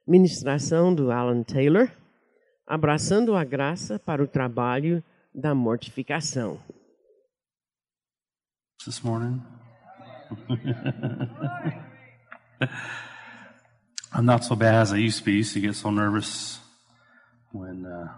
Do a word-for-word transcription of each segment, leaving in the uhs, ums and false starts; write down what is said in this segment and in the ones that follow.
Ministração do Alan Taylor, abraçando a graça para o trabalho da mortificação. This morning. I'm not so bad as I used to be. I used to get so nervous when uh,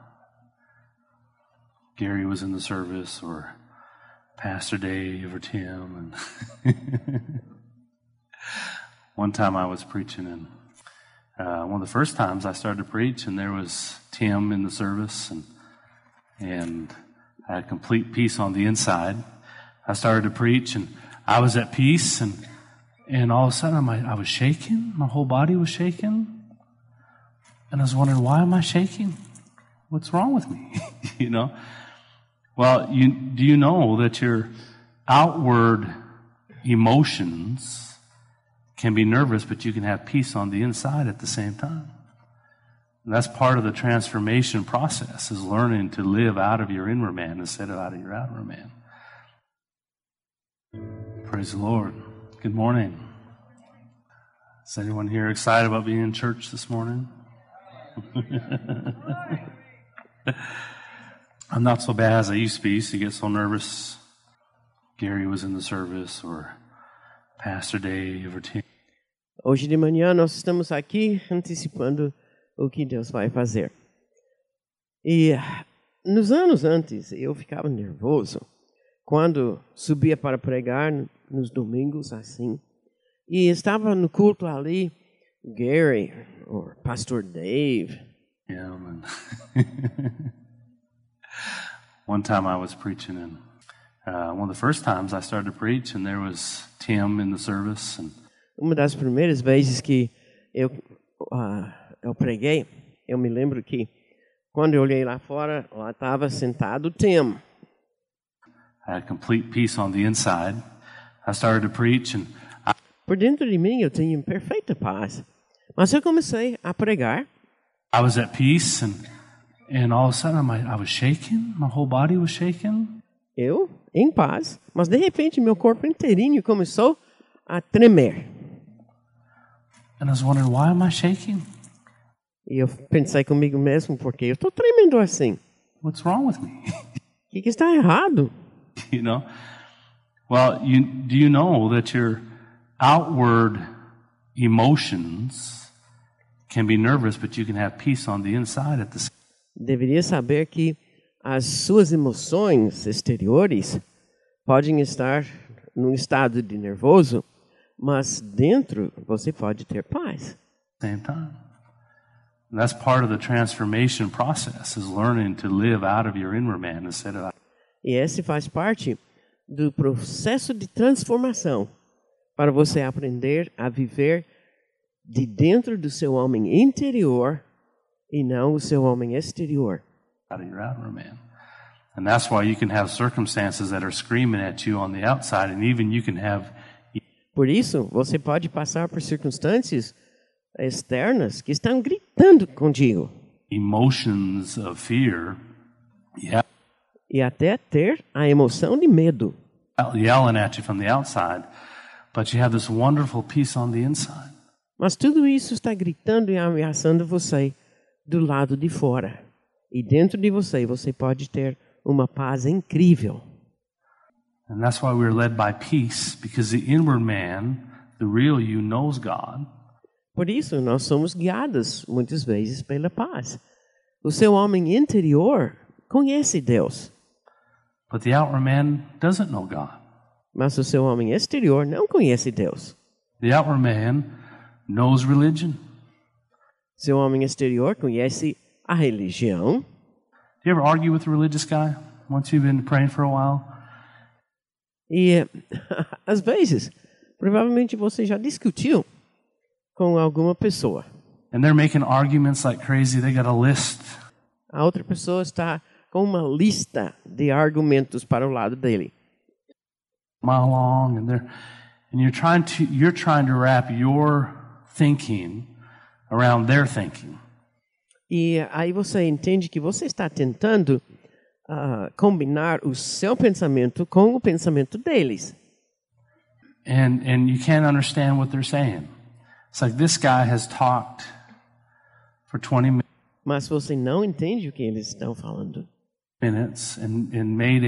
Gary was in the service or Pastor Dave or Tim. And one time I was preaching, and uh, one of the first times I started to preach, and there was Tim in the service, and and I had complete peace on the inside. I started to preach, and I was at peace, and and all of a sudden my, I was shaking. My whole body was shaking, and I was wondering, why am I shaking? What's wrong with me? you know. Well, you do you know that your outward emotions can be nervous, but you can have peace on the inside at the same time. And that's part of the transformation process, is learning to live out of your inward man instead of out of your outward man. Praise the Lord. Good morning. Is anyone here excited about being in church this morning? I'm not so bad as I used to be. I used to get so nervous. Gary was in the service, or Pastor Dave, or Tim. Hoje de manhã nós estamos aqui antecipando o que Deus vai fazer. E nos anos antes eu ficava nervoso quando subia para pregar nos domingos assim. E estava no culto ali, Gary, ou Pastor Dave. Yeah, man. One time I was preaching, and uh, one of the first times I started to preach, and there was Tim in the service. And Uma das primeiras vezes que eu, uh, eu preguei, eu me lembro que quando eu olhei lá fora, lá estava sentado Tim. I had complete peace on the inside. I started to preach, and I, Por dentro de mim eu tinha perfeita paz. Mas eu comecei a pregar. I was at peace, and and all of a sudden my, I was shaking. My whole body was shaking. Eu, em paz. Mas de repente meu corpo inteirinho começou a tremer. And I was wondering, why am I shaking? E eu pensei comigo mesmo, porque eu estou tremendo assim. What's wrong with me? O que, que está errado? you know? Well, you, do you know that your outward emotions can be nervous, but you can have peace on the inside at the same time? Deveria saber que as suas emoções exteriores podem estar num estado de nervoso, mas dentro você pode ter paz. Same time. And that's part of the transformation process, is learning to live out of your inward man instead of out. E esse faz parte do processo de transformação, para você aprender a viver de dentro do seu homem interior e não o seu homem exterior. Out of your outward man. And that's why you can have circumstances that are screaming at you on the outside, and even you can have. Por isso, você pode passar por circunstâncias externas que estão gritando contigo. Emotions of fear, yeah, E até ter a emoção de medo. yelling at you from the outside, but you have this wonderful peace on the inside. Mas tudo isso está gritando e ameaçando você do lado de fora. E dentro de você, você pode ter uma paz incrível. And that's why we're led by peace, because the inward man, the real you, knows God. Por isso, nós somos guiados muitas vezes pela paz. O seu homem interior conhece Deus, But the outward man doesn't know God. mas o seu homem exterior não conhece Deus. The outward man knows religion. Seu homem exterior conhece a religião. Do you ever argue with a religious guy once you've been praying for a while? E, às vezes, provavelmente você já discutiu com alguma pessoa. And they're making arguments like crazy. They got a list. A outra pessoa está com uma lista de argumentos para o lado dele. Mile long, and they're and you're trying to you're trying to wrap your thinking around their thinking. E aí você entende que você está tentando uh, combinar o seu pensamento com o pensamento deles. And and you can't understand what they're saying. It's like this guy has talked for twenty Mas você não entende o que eles estão falando. minutes and, and made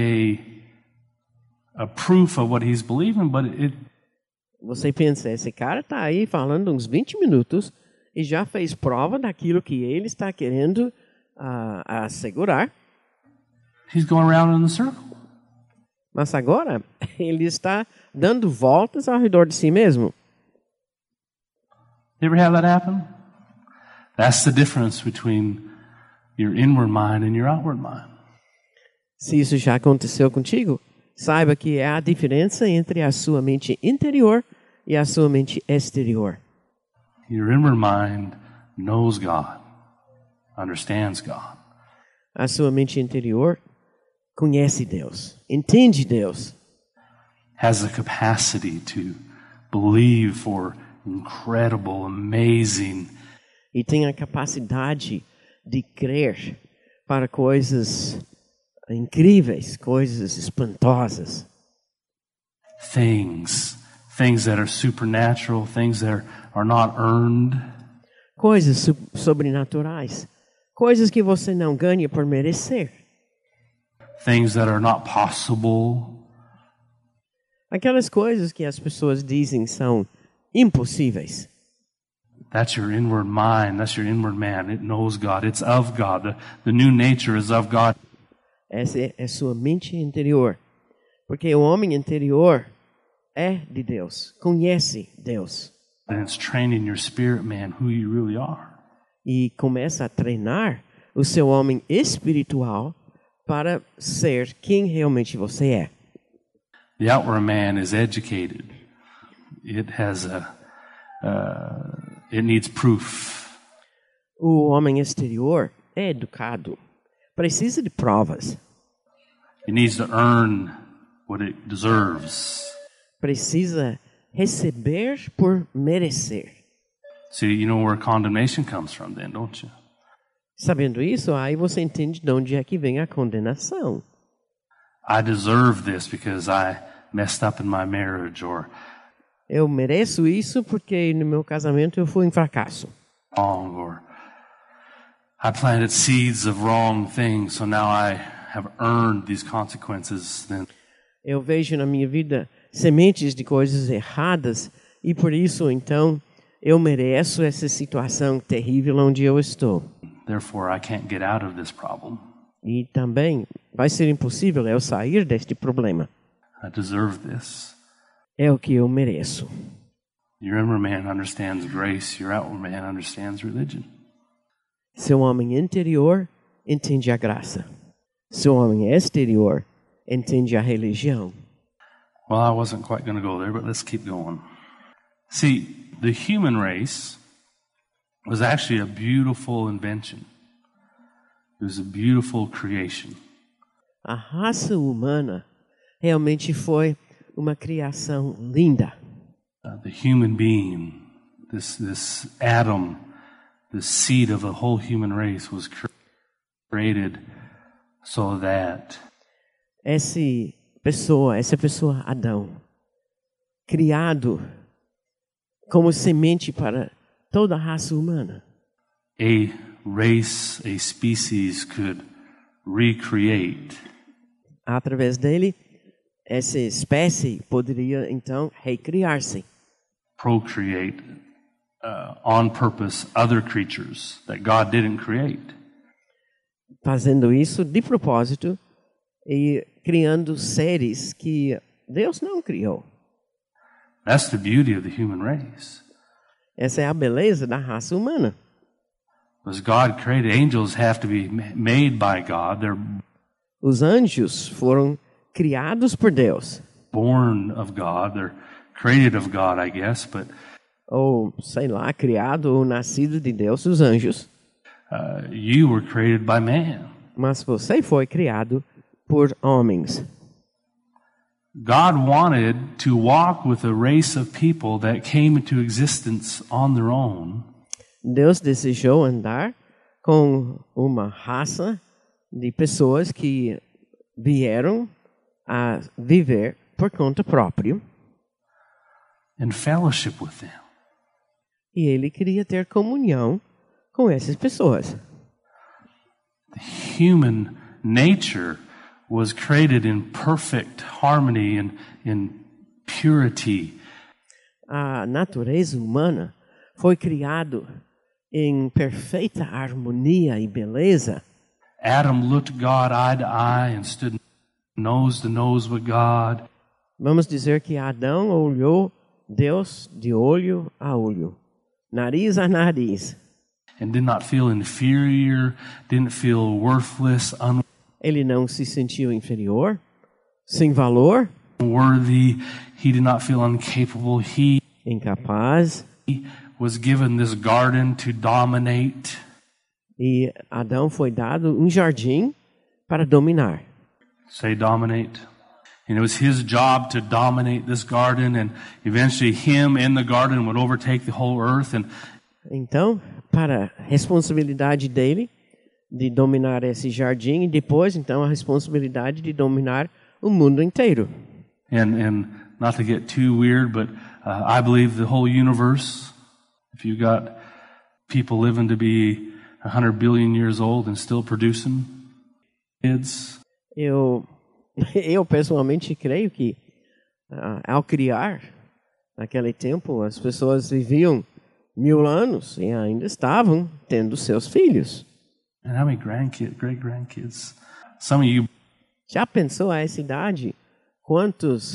a, a proof of what he's believing, but it, Você pensa, esse cara está aí falando uns vinte minutos e já fez prova daquilo que ele está querendo uh, assegurar. he's going around in the circle. Mas agora ele está dando voltas ao redor de si mesmo. You ever have that happen? That's the difference between your inward mind and your outward mind. Se isso já aconteceu contigo, saiba que é a diferença entre a sua mente interior e a sua mente exterior. Your inward mind knows God, understands God. A sua mente interior conhece Deus, entende Deus, has the capacity to believe for incredible, amazing, e tem a capacidade de crer para coisas incríveis, coisas espantosas, things, things that are supernatural, things that are, are not earned. coisas so- sobrenaturais, coisas que você não ganha por merecer, Things that are not possible. aquelas coisas que as pessoas dizem são impossíveis. That's your inward mind. That's your inward man. It knows God. It's of God. The, the new nature is of God. Essa é a sua mente interior, porque o homem interior é de Deus, conhece Deus And it's training your spirit man who you really are. e começa a treinar o seu homem espiritual para ser quem realmente você é. The outward man is educated. It has a, uh, it needs proof. O homem exterior é educado, precisa de provas, It needs to earn what it deserves. precisa receber por merecer. See, you know where condemnation comes from then, don't you? Sabendo isso, aí você entende de onde é que vem a condenação. I deserve this because I messed up in my marriage or Eu mereço isso porque no meu casamento eu fui um fracasso. wrong or I planted seeds of wrong things, so now I have earned these consequences. Then Eu vejo na minha vida sementes de coisas erradas e por isso então eu mereço essa situação terrível onde eu estou. therefore I can't get out of this problem. E também vai ser impossível eu sair deste problema. I deserve this. É o que eu mereço. Your inner man understands grace, your outward man understands religion. Seu homem interior entende a graça. Seu homem exterior entende a religião. Well, I wasn't quite going to go there, but let's keep going. See, the human race was actually a beautiful invention. It was a beautiful creation. A raça humana realmente foi uma criação linda. Uh, the human being, this this Adam, the seed of the whole human race was cre- created so that Essa pessoa, essa pessoa Adão, criado como semente para toda a raça humana, a race, a species could recreate através dele, essa espécie poderia então recriar-se, procreate uh, on purpose other creatures that God didn't create. fazendo isso de propósito e criando seres que Deus não criou. That's the beauty of the human race. Essa é a beleza da raça humana. As God created, angels have to be ma- made by God. They're Os anjos foram criados por Deus, born of God. They're created of God, I guess, but ou sei lá, criado ou nascido de Deus, os anjos. uh, you were created by man. Mas você foi criado por homens. God wanted to walk with a race of people that came into existence on their own, Deus desejou andar com uma raça de pessoas que vieram a viver por conta própria. in fellowship with them. E ele queria ter comunhão com essas pessoas. The human nature was created in perfect harmony and in purity. A natureza humana foi criado em perfeita harmonia e beleza. Adam looked God eye to eye and stood nose to nose with God. Vamos dizer que Adão olhou Deus de olho a olho, nariz a nariz. And did not feel inferior, didn't feel worthless, Ele não se sentiu inferior, sem valor, unworthy. He did not feel incapable. He incapaz. was given this garden to dominate. E Adão foi dado um jardim para dominar. Say dominate. And it was his job to dominate this garden, and eventually him and the garden would overtake the whole earth. And então, para a responsabilidade dele de dominar esse jardim, e depois, então, a responsabilidade de dominar o mundo inteiro. And and not to get too weird, but uh, I believe the whole universe, if you got people living to be one hundred billion years old and still producing kids. Eu, eu pessoalmente creio que uh, ao criar, naquele tempo, as pessoas viviam mil anos e ainda estavam tendo seus filhos. And how many grandkids, great grandkids? Some of you. Já pensou a essa idade? Quantos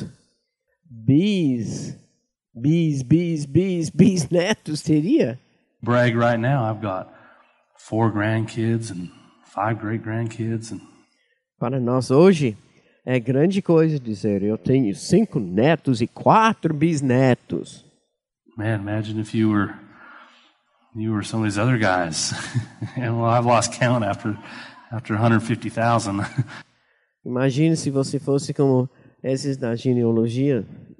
bis, bis, bis, bis, bis netos teria? Brag right now, I've got four grandkids and five great grandkids. And para nós hoje é grande coisa dizer eu tenho cinco netos e quatro bisnetos. Man, imagine if you were you were some of these other guys. And well, I've lost count after after one hundred fifty thousand. Imagine se você fosse como esses da genealogia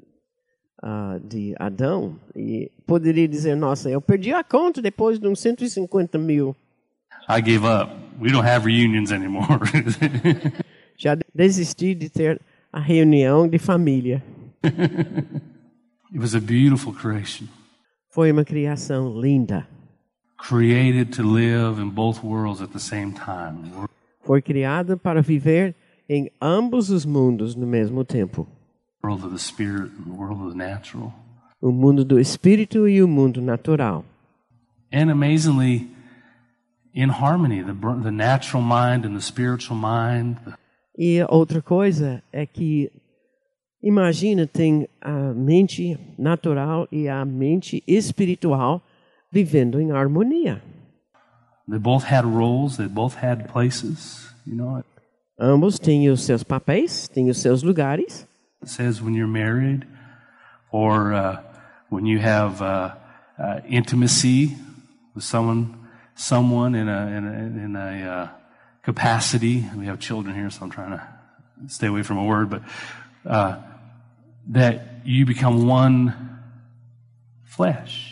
uh, de Adão e poderia dizer, nossa, eu perdi a conta depois de uns cento e cinquenta mil. I gave up. We don't have reunions anymore. Já desisti de ter a reunião de família. It was a beautiful creation. Foi uma criação linda. Created to live in both worlds at the same time. Foi criada para viver em ambos os mundos no mesmo tempo. The world of the spirit and the world of the natural. O mundo do espírito e o mundo natural. And amazingly, in harmony, the the natural mind and the spiritual mind. E outra coisa é que imagina tem a mente natural e a mente espiritual vivendo em harmonia. They both had roles, they both had places, you know. Ambos têm os seus papéis, têm os seus lugares. It says when you're married or uh, when you have uh, uh, intimacy with someone, someone in a in a, in a uh, capacity. We have children here, so I'm trying to stay away from a word, but uh, that you become one flesh.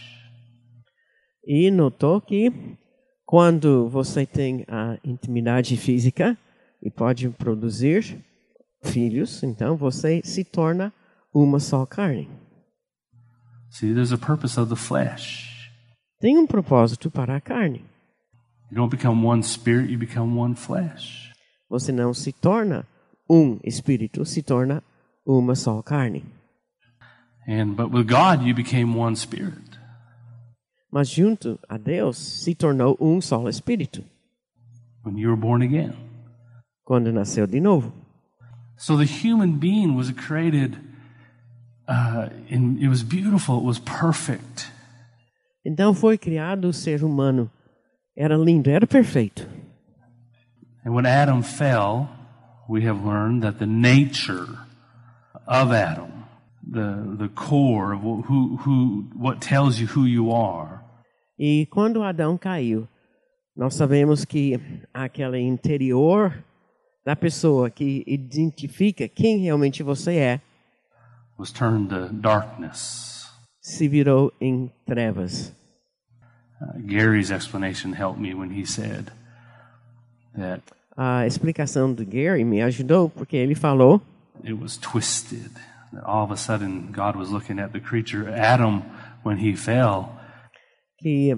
E notou que quando você tem a intimidade física e pode produzir filhos, então você se torna uma só carne. See, there's a purpose of the flesh. Tem um propósito para a carne. You don't become one spirit, you become one flesh. Você não se torna um espírito, se torna uma só carne. And but with God you became one spirit. Mas junto a Deus se tornou um só espírito. When you were born again. Quando nasceu de novo. So the human being was created uh, in, it was beautiful, it was perfect. Então foi criado o ser humano. Era lindo, era perfeito. And when Adam fell, we have learned that the nature of Adam, the the core of who who what tells you who you are. E quando Adão caiu, nós sabemos que aquele interior da pessoa que identifica quem realmente você é, was turned to darkness. Se virou em trevas. Uh, Gary's explanation helped me when he said that a explicação do Gary me ajudou porque ele falou it was twisted. That all of a sudden God was looking at the creature Adam when he fell. Que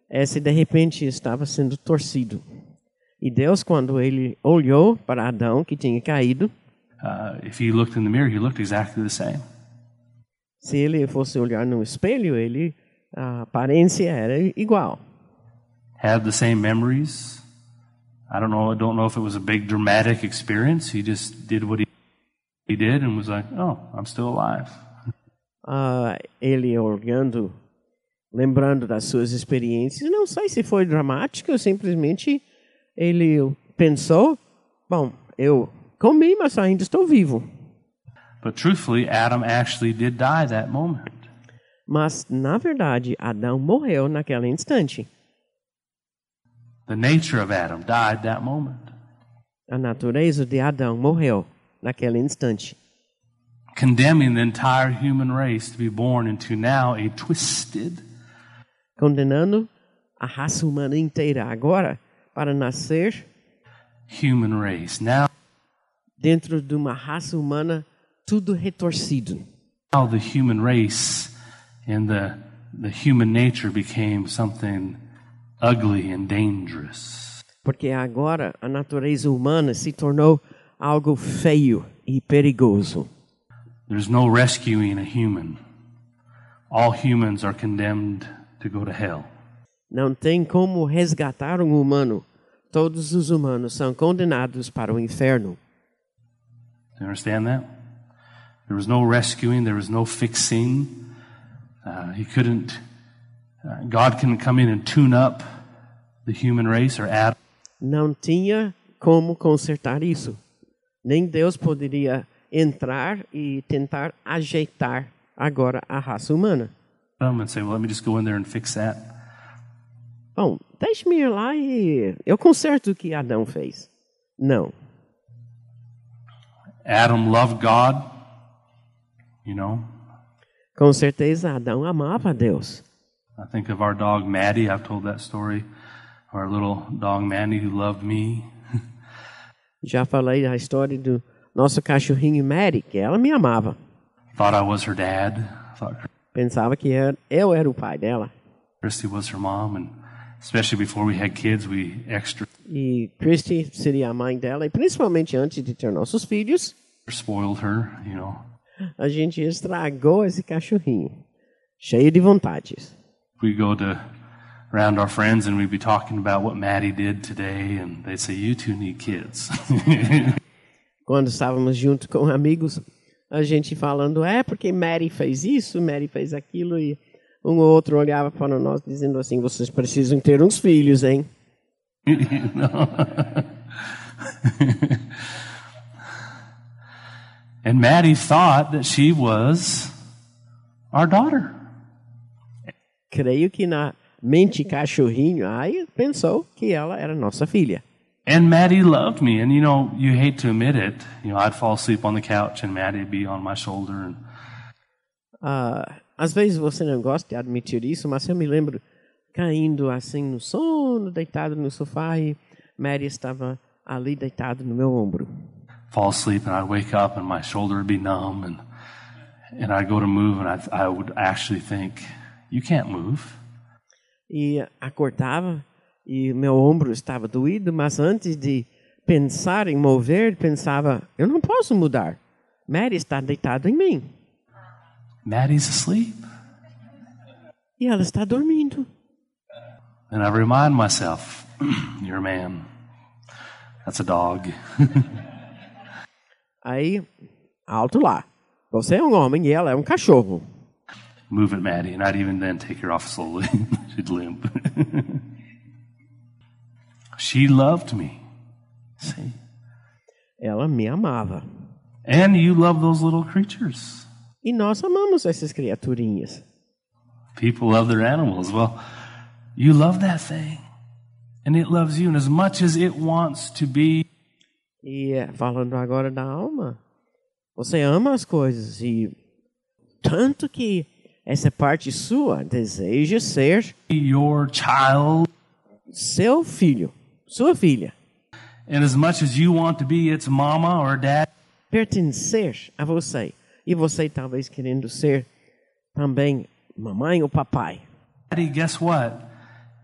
esse de repente estava sendo torcido. E Deus, quando ele olhou para Adão, que tinha caído, uh, if he looked in the mirror, he looked exactly the same. Se ele fosse olhar no espelho, ele a aparência era igual. Had the same memories. I don't know. I don't know if it was a big dramatic experience. He just did what he he did and was like, "Oh, I'm still alive." Uh, ele olhando, lembrando das suas experiências, não sei se foi dramático ou simplesmente ele pensou, bom, eu comi, mas ainda estou vivo. But truthfully, Adam actually did die that moment. Mas na verdade, Adão morreu naquele instante. The nature of Adam died that moment. A natureza de Adão morreu naquele instante. Condemning the entire human race to be born into now a twisted, condenando a raça humana inteira agora para nascer human race. Now, dentro de uma raça humana tudo retorcido. Now the human race and the the human nature became something ugly and dangerous. Porque agora a natureza humana se tornou algo feio e perigoso. There's no rescuing a human. All humans are condemned to go to hell. Não tem como resgatar um humano. Todos os humanos são condenados para o inferno. You understand that? There was no rescuing. There was no fixing. Uh, he couldn't. Uh, God couldn't come in and tune up the human race or Adam. Não tinha como consertar isso. Nem Deus poderia entrar e tentar ajeitar agora a raça humana. And say, well, let me just go in there and fix that. Bom, deixe-me ir lá e eu conserto o que Adão fez. Não. Adam loved God, you know. Com certeza Adão amava a Deus. I think of our dog Maddie. I've told that story. Our little dog Maddie who loved me. Já falei a história do nosso cachorrinho Mary, que ela me amava. Thought I was her dad. Thought Pensava que era, eu era o pai dela. Christy was her mom, and especially before we had kids, we extra E Christy seria a mãe dela, e principalmente antes de ter nossos filhos, spoiled her, you know. A gente estragou esse cachorrinho, cheio de vontades. We go to around our friends and we'd be talking about what Maddie did today, and they'd say, "You two need kids." Quando estávamos juntos com amigos, a gente falando, é porque Mary fez isso, Mary fez aquilo, e um ou outro olhava para nós dizendo assim, vocês precisam ter uns filhos, hein? And Maddie thought that she was our daughter. Creio que na mente cachorrinho, aí pensou que ela era nossa filha. And Maddie loved me, and you know, you hate to admit it. You know, I'd fall asleep on the couch, and Maddie'd be on my shoulder. And uh, às vezes você não gosta de admitir isso, mas eu me lembro caindo assim no sono, deitado no sofá, e Mary estava ali deitado no meu ombro. Fall asleep, and I'd wake up, and my shoulder would be numb, and and I'd go to move, and I I would actually think, "You can't move." E acordava. E meu ombro estava doído, mas antes de pensar em mover, pensava, eu não posso mudar. Mary está deitada em mim. Maddie's asleep. E ela está dormindo. And I remind myself, you're a man. That's a dog. Aí, alto lá. Você é um homem e ela é um cachorro. Move it, Maddie. And I'd even then take her off slowly. She'd limp. She loved me. See? Ela me amava. And you love those little creatures. E nós amamos essas criaturinhas. People love their animals. Well, you love that thing. And it loves you. And as much as it wants to be... E falando agora da alma, você ama as coisas. E tanto que essa parte sua deseja ser... your child. Seu filho. Sua filha. And as much as you want to be its mama or dad, pertencer a você. E você talvez querendo ser também mamãe ou papai. Daddy, guess what?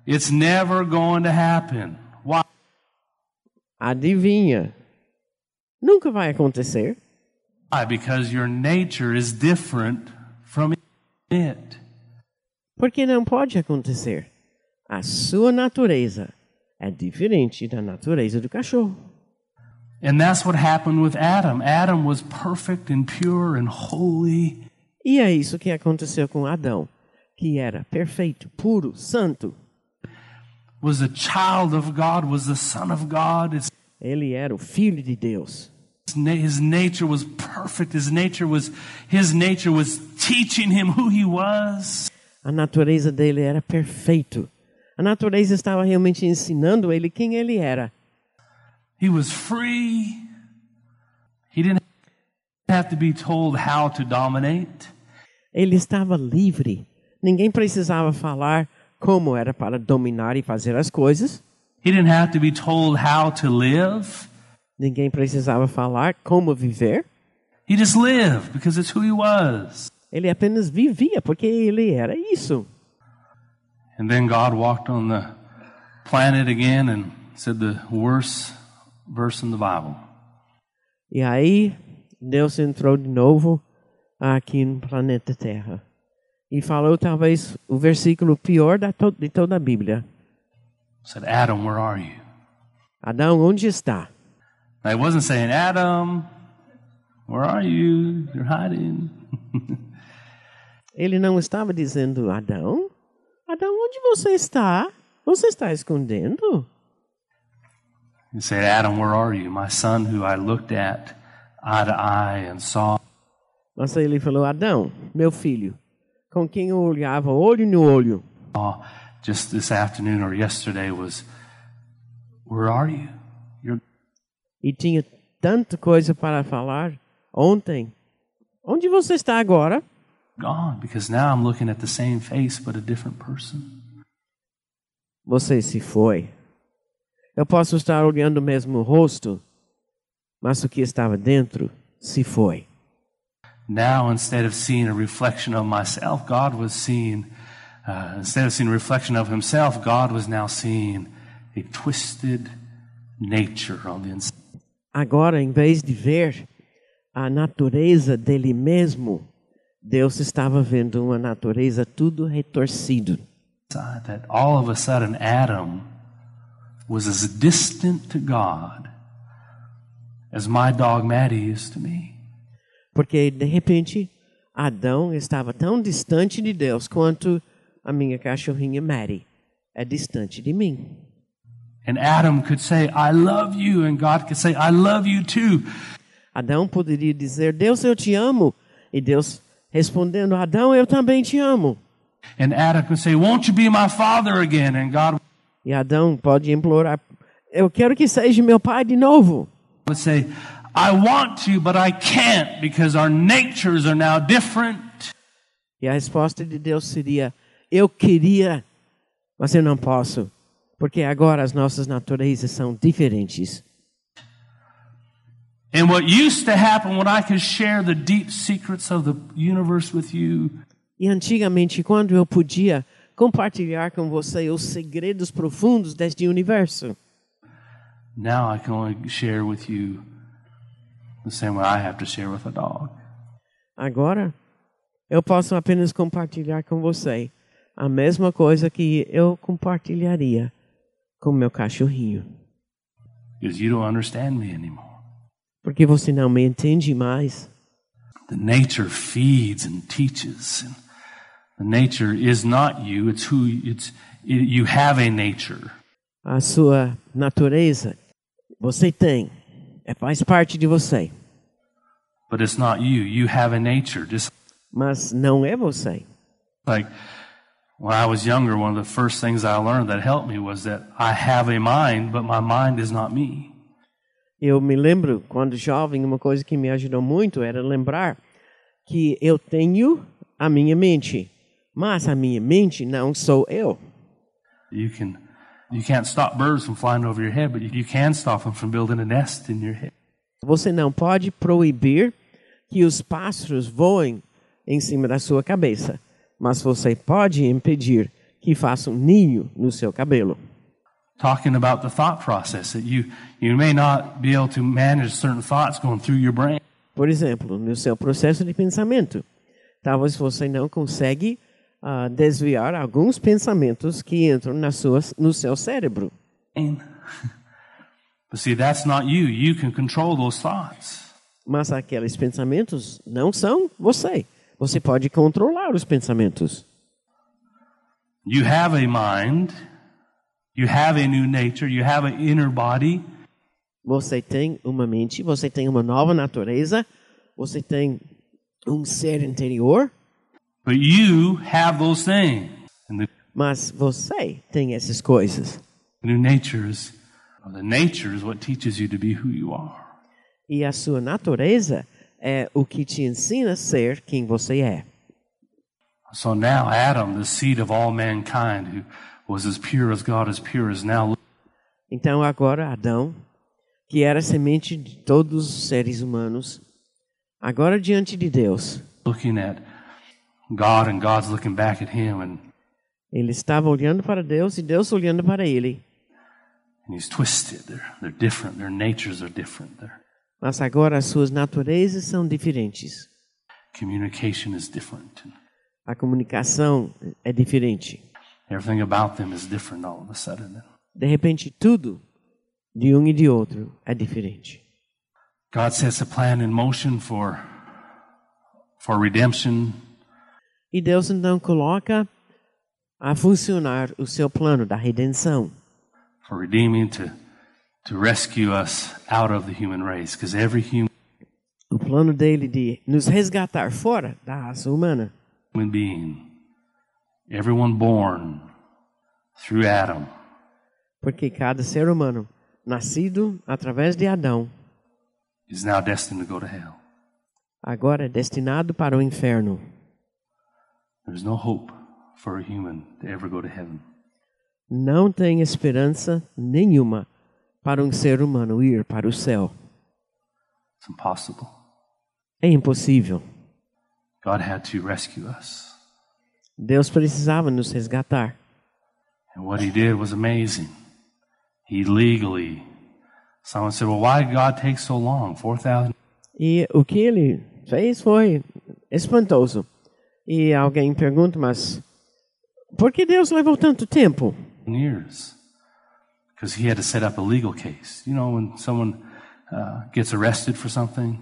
It's never going to happen. Why? Adivinha? Nunca vai acontecer. Why? Because your nature is different from it. Porque não pode acontecer. A sua natureza é diferente da natureza do cachorro. And that's what happened with Adam. Adam was perfect and pure and holy. E é isso que aconteceu com Adão, que era perfeito, puro, santo. Was a child of God, was the son of God. It's, Ele era o filho de Deus. his nature was perfect. His nature was his nature was teaching him who he was. A natureza dele era perfeito. A natureza estava realmente ensinando ele quem ele era. He was free. He didn't have to be told how to dominate. Ele estava livre. Ninguém precisava falar como era para dominar e fazer as coisas. He didn't have to be told how to live. Ninguém precisava falar como viver. He just lived because it's who he was. Ele apenas vivia porque ele era isso. And then God walked on the planet again and said the worst verse in the Bible. E aí, Deus entrou de novo aqui no planeta Terra. E falou talvez o versículo pior de toda a Bíblia. Said, Adam, where are you? Adão, onde está? Now, he wasn't saying, Adam, where are you? You're hiding. Ele não estava dizendo, Adão, Adão, onde você está? Você está escondendo? He said, Adam, where are you? My son who I looked at eye to eye and saw. Mas ele falou, Adão, meu filho, com quem eu olhava olho no olho. Just this afternoon or yesterday was, where are you? You're... E tinha tanta coisa para falar ontem. Onde você está agora? Gone, because now I'm looking at the same face but a different person. Você se foi. Eu posso estar olhando o mesmo rosto, mas o que estava dentro se foi. Now, instead of seeing a reflection of myself, God was seeing, uh, instead of seeing a reflection of himself, God was now seeing a twisted nature on the inside. Agora, em vez de ver a natureza dele mesmo, Deus estava vendo uma natureza tudo retorcido. That all of a sudden Adam was as distant to God as my dog Maddie is to me. Porque de repente Adão estava tão distante de Deus quanto a minha cachorrinha Maddie é distante de mim. And Adam could say, I love you, and God could say, I love you too. Adão poderia dizer, Deus, eu te amo, e Deus respondendo, Adão, eu também te amo. And Adam could say, won't you be my father again? And God E Adão pode implorar, eu quero que seja meu pai de novo. would say, I want to, but I can't because our natures are now different. E a resposta de Deus seria, eu queria, mas eu não posso, porque agora as nossas naturezas são diferentes. And what used to happen when I could share the deep secrets of the universe with you, E antigamente, quando eu podia compartilhar com você os segredos profundos deste universo, now I can only share with you the same way I have to share with a dog. agora eu posso apenas compartilhar com você a mesma coisa que eu compartilharia com meu cachorrinho. Because you don't understand me anymore. Porque você não me entende mais. The nature feeds and teaches. And the nature is not you, it's who it's it, you have a nature. A sua natureza, você tem, é, faz parte de você. But it's not you. You have a nature. Just Mas não é você. like when I was younger, one of the first things I learned that helped me was that I have a mind, but my mind is not me. Eu me lembro, quando jovem, uma coisa que me ajudou muito era lembrar que eu tenho a minha mente, mas a minha mente não sou eu. You can you can't stop birds from flying over your head, but you can stop them from building a nest in your head. Você não pode proibir que os pássaros voem em cima da sua cabeça, mas você pode impedir que faça um ninho no seu cabelo. Talking about the thought process, that you, you may not be able to manage certain thoughts going through your brain. Por exemplo, no seu processo de pensamento. Talvez você não consegue uh, desviar alguns pensamentos que entram na sua, no seu cérebro. But see, that's not you. You can control those thoughts. Mas aqueles pensamentos não são você. Você pode controlar os pensamentos. You have a mind. You have a new nature. You have an inner body. Você tem uma mente, você tem uma nova natureza, você tem um ser interior. But you have those things. And the Mas você tem essas coisas. new nature is, or the nature is what teaches you to be who you are. E a sua natureza é o que te ensina a ser quem você é. So now Adam, the seed of all mankind, who was as pure as God, as pure as now. Então agora Adão, que era a semente de todos os seres humanos, agora diante de Deus, Looking at God and God's looking back at him, and, ele estava olhando para Deus e Deus olhando para ele. and he's twisted. They're, they're different. Their natures are different. Their Mas agora as suas naturezas são diferentes. communication is different. A comunicação é diferente. Everything about them is different all of a sudden. De repente, tudo de um e de outro é diferente. God sets a plan in motion for, for redemption. E Deus então coloca a funcionar o seu plano da redenção. For redeeming, to, to rescue us out of the human race. Because every human O plano dele de nos resgatar fora da raça humana. being, everyone born through Adam, Porque cada ser humano nascido através de Adão is now destined to go to hell. agora é destinado para o inferno. There's no hope for a human to ever go to heaven. Não tem esperança nenhuma para um ser humano ir para o céu. It's impossible. É impossível. God had to rescue us. Deus precisava nos resgatar. And what he did was amazing. He legally, someone said, well, why did God take so long? four thousand E o que ele fez foi espantoso. E alguém pergunta, mas por que Deus levou tanto tempo? years. Because he had to set up a legal case. You know, when someone uh, gets arrested for something,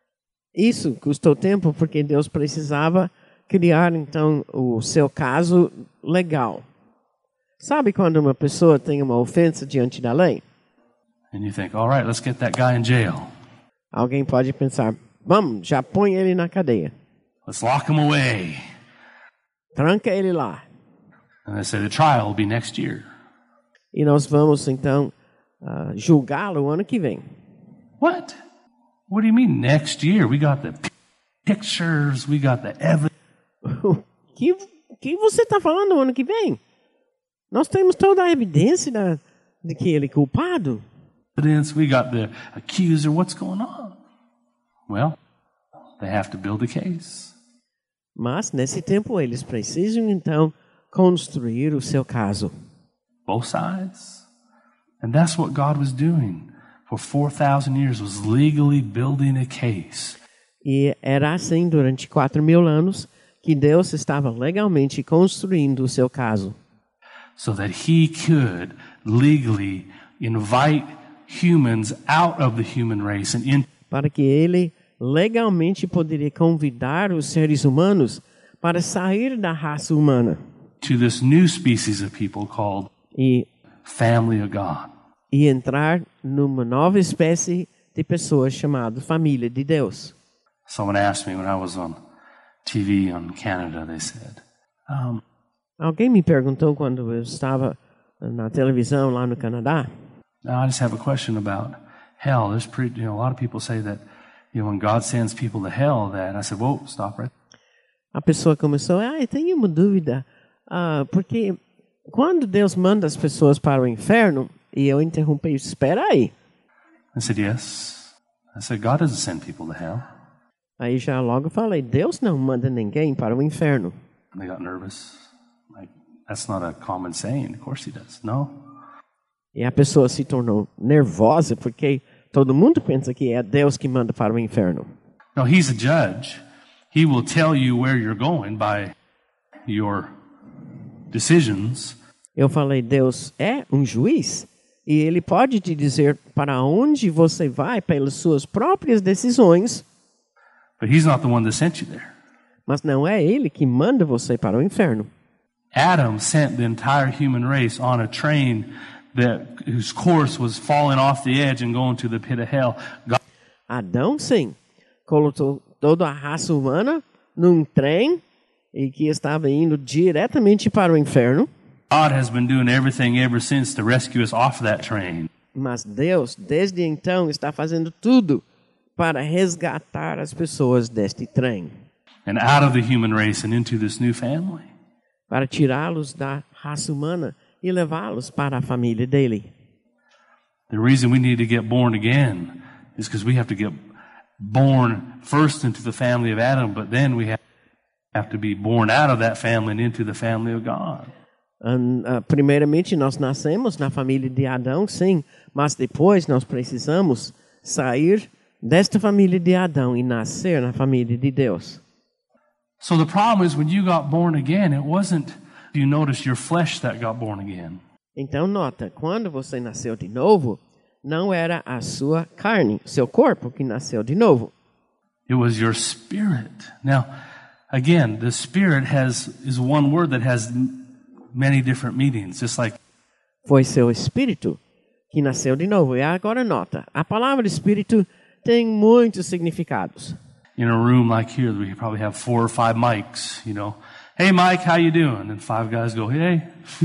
Isso custou tempo porque Deus precisava criar, então, o seu caso legal. Sabe quando uma pessoa tem uma ofensa diante da lei? and you think, all right, let's get that guy in jail. Alguém pode pensar, vamos, já põe ele na cadeia. Let's lock him away. Tranca ele lá. And they say the trial will be next year. E nós vamos, então, uh, julgá-lo ano que vem. What? What do you mean next year? We got the pictures, we got the evidence. O que, que você está falando ano que vem? Nós temos toda a evidência da, de que ele é culpado. We got the accuser. What's going on? Well, they have to build a case. Mas, nesse tempo, eles precisam, então, construir o seu caso. Both sides. And that's what God was doing for four thousand years, was legally building a case. E era assim durante quatro mil anos que Deus estava legalmente construindo o seu caso. So that he could legally invite humans out of the human race and in, Para que ele legalmente poderia convidar os seres humanos para sair da raça humana to this new species of people called e, family of God. e entrar numa nova espécie de pessoas chamada família de Deus. Someone asked me when I was on T V on Canada, they said, um, Alguém me perguntou quando eu estava na televisão lá no Canadá. now I just have a question about hell. There's pretty, you know, a lot of people say that, you know, when God sends people to hell, that I said, whoa, stop right. A pessoa começou, ah, eu tenho uma dúvida, ah, porque quando Deus manda as pessoas para o inferno, e eu interrompi, espera aí. I said, yes. I said, God doesn't send people to hell. Aí já logo falei, Deus não manda ninguém para o inferno. And they got nervous. Like, That's not a common saying. Of course he does. No. E a pessoa se tornou nervosa porque todo mundo pensa que é Deus que manda para o inferno. No, he's a judge. He will tell you where you're going by your decisions. Eu falei, Deus é um juiz e ele pode te dizer para onde você vai pelas suas próprias decisões. But he's not the one that sent you there. Mas não é ele que manda você para o inferno. Adam sent the entire human race on a train that whose course was falling off the edge and going to the pit of hell. God... Adão, sim, colocou toda a raça humana num trem e que estava indo diretamente para o inferno. God has been doing everything ever since to rescue us off that train. Mas Deus, desde então, está fazendo tudo para resgatar as pessoas deste trem. And out of the human race and into this new family. Para tirá-los da raça humana e levá-los para a família dele. The reason we need to get born again is because we have to get born first into the family of Adam, but then we have to be born out of that family and into the family of God. Um, uh, primeiramente, nós nascemos na família de Adão, sim, mas depois nós precisamos sair desta família de Adão e nascer na família de Deus. So the problem is when you got born again, it wasn't, you notice, your flesh that got born again. Então nota, quando você nasceu de novo, não era a sua carne, seu corpo que nasceu de novo. It was your spirit. Now, again, the spirit has is one word that has many different meanings, just like foi seu espírito que nasceu de novo. E agora nota, a palavra espírito tem muitos significados. In a room like here, we probably have four or five mics, you know. Hey, Mike, how you doing? And five guys go, hey.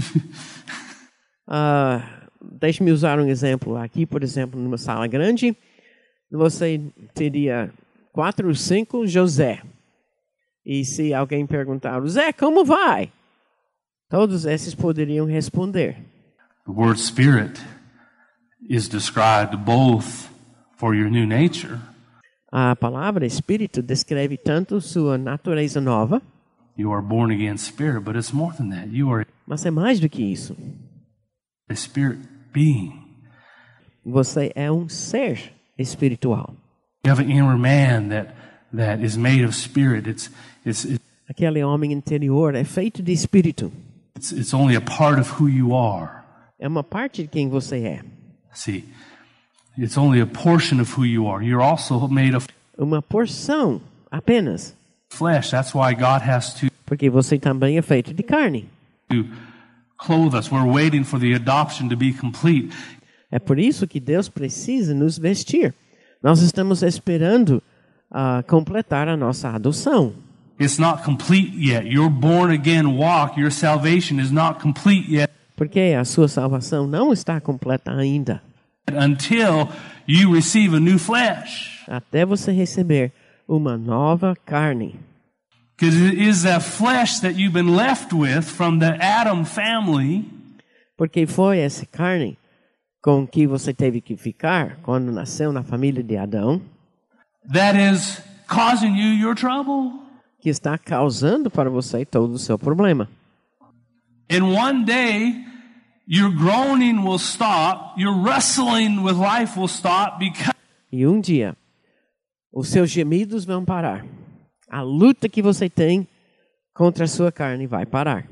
uh, Deixe-me usar um exemplo. Aqui, por exemplo, numa sala grande, você teria quatro ou cinco José. E se alguém perguntar, José, como vai? Todos esses poderiam responder. The word spirit is described both for your new nature. A palavra espírito descreve tanto sua natureza nova. You are born again spirit, but it's more than that. You are Mas é mais do que isso. a spirit being. Você é um ser espiritual. You have an inner man that that is made of spirit. It's it's Aquele homem interior é feito de espírito. it's it's only a part of who you are. É uma parte de quem você é. See, it's only a portion of who you are. You're also made of Uma porção apenas. flesh. That's why God has to Porque você também é feito de carne. to clothe us. We're waiting for the adoption to be complete. É por isso que Deus precisa nos vestir. Nós estamos esperando uh, completar a nossa adoção. It's not complete yet. Your born again walk, your salvation is not complete yet Porque a sua salvação não está completa ainda. until you receive a new flesh. Até você receber uma nova carne. Because it is that flesh that you've been left with from the Adam family Porque foi essa carne com que você teve que ficar quando nasceu na família de Adão, that is causing you your trouble. que está causando para você todo o seu problema. And one day, your groaning will stop, your wrestling with life will stop because E um dia, os seus gemidos vão parar. A luta que você tem contra a sua carne vai parar.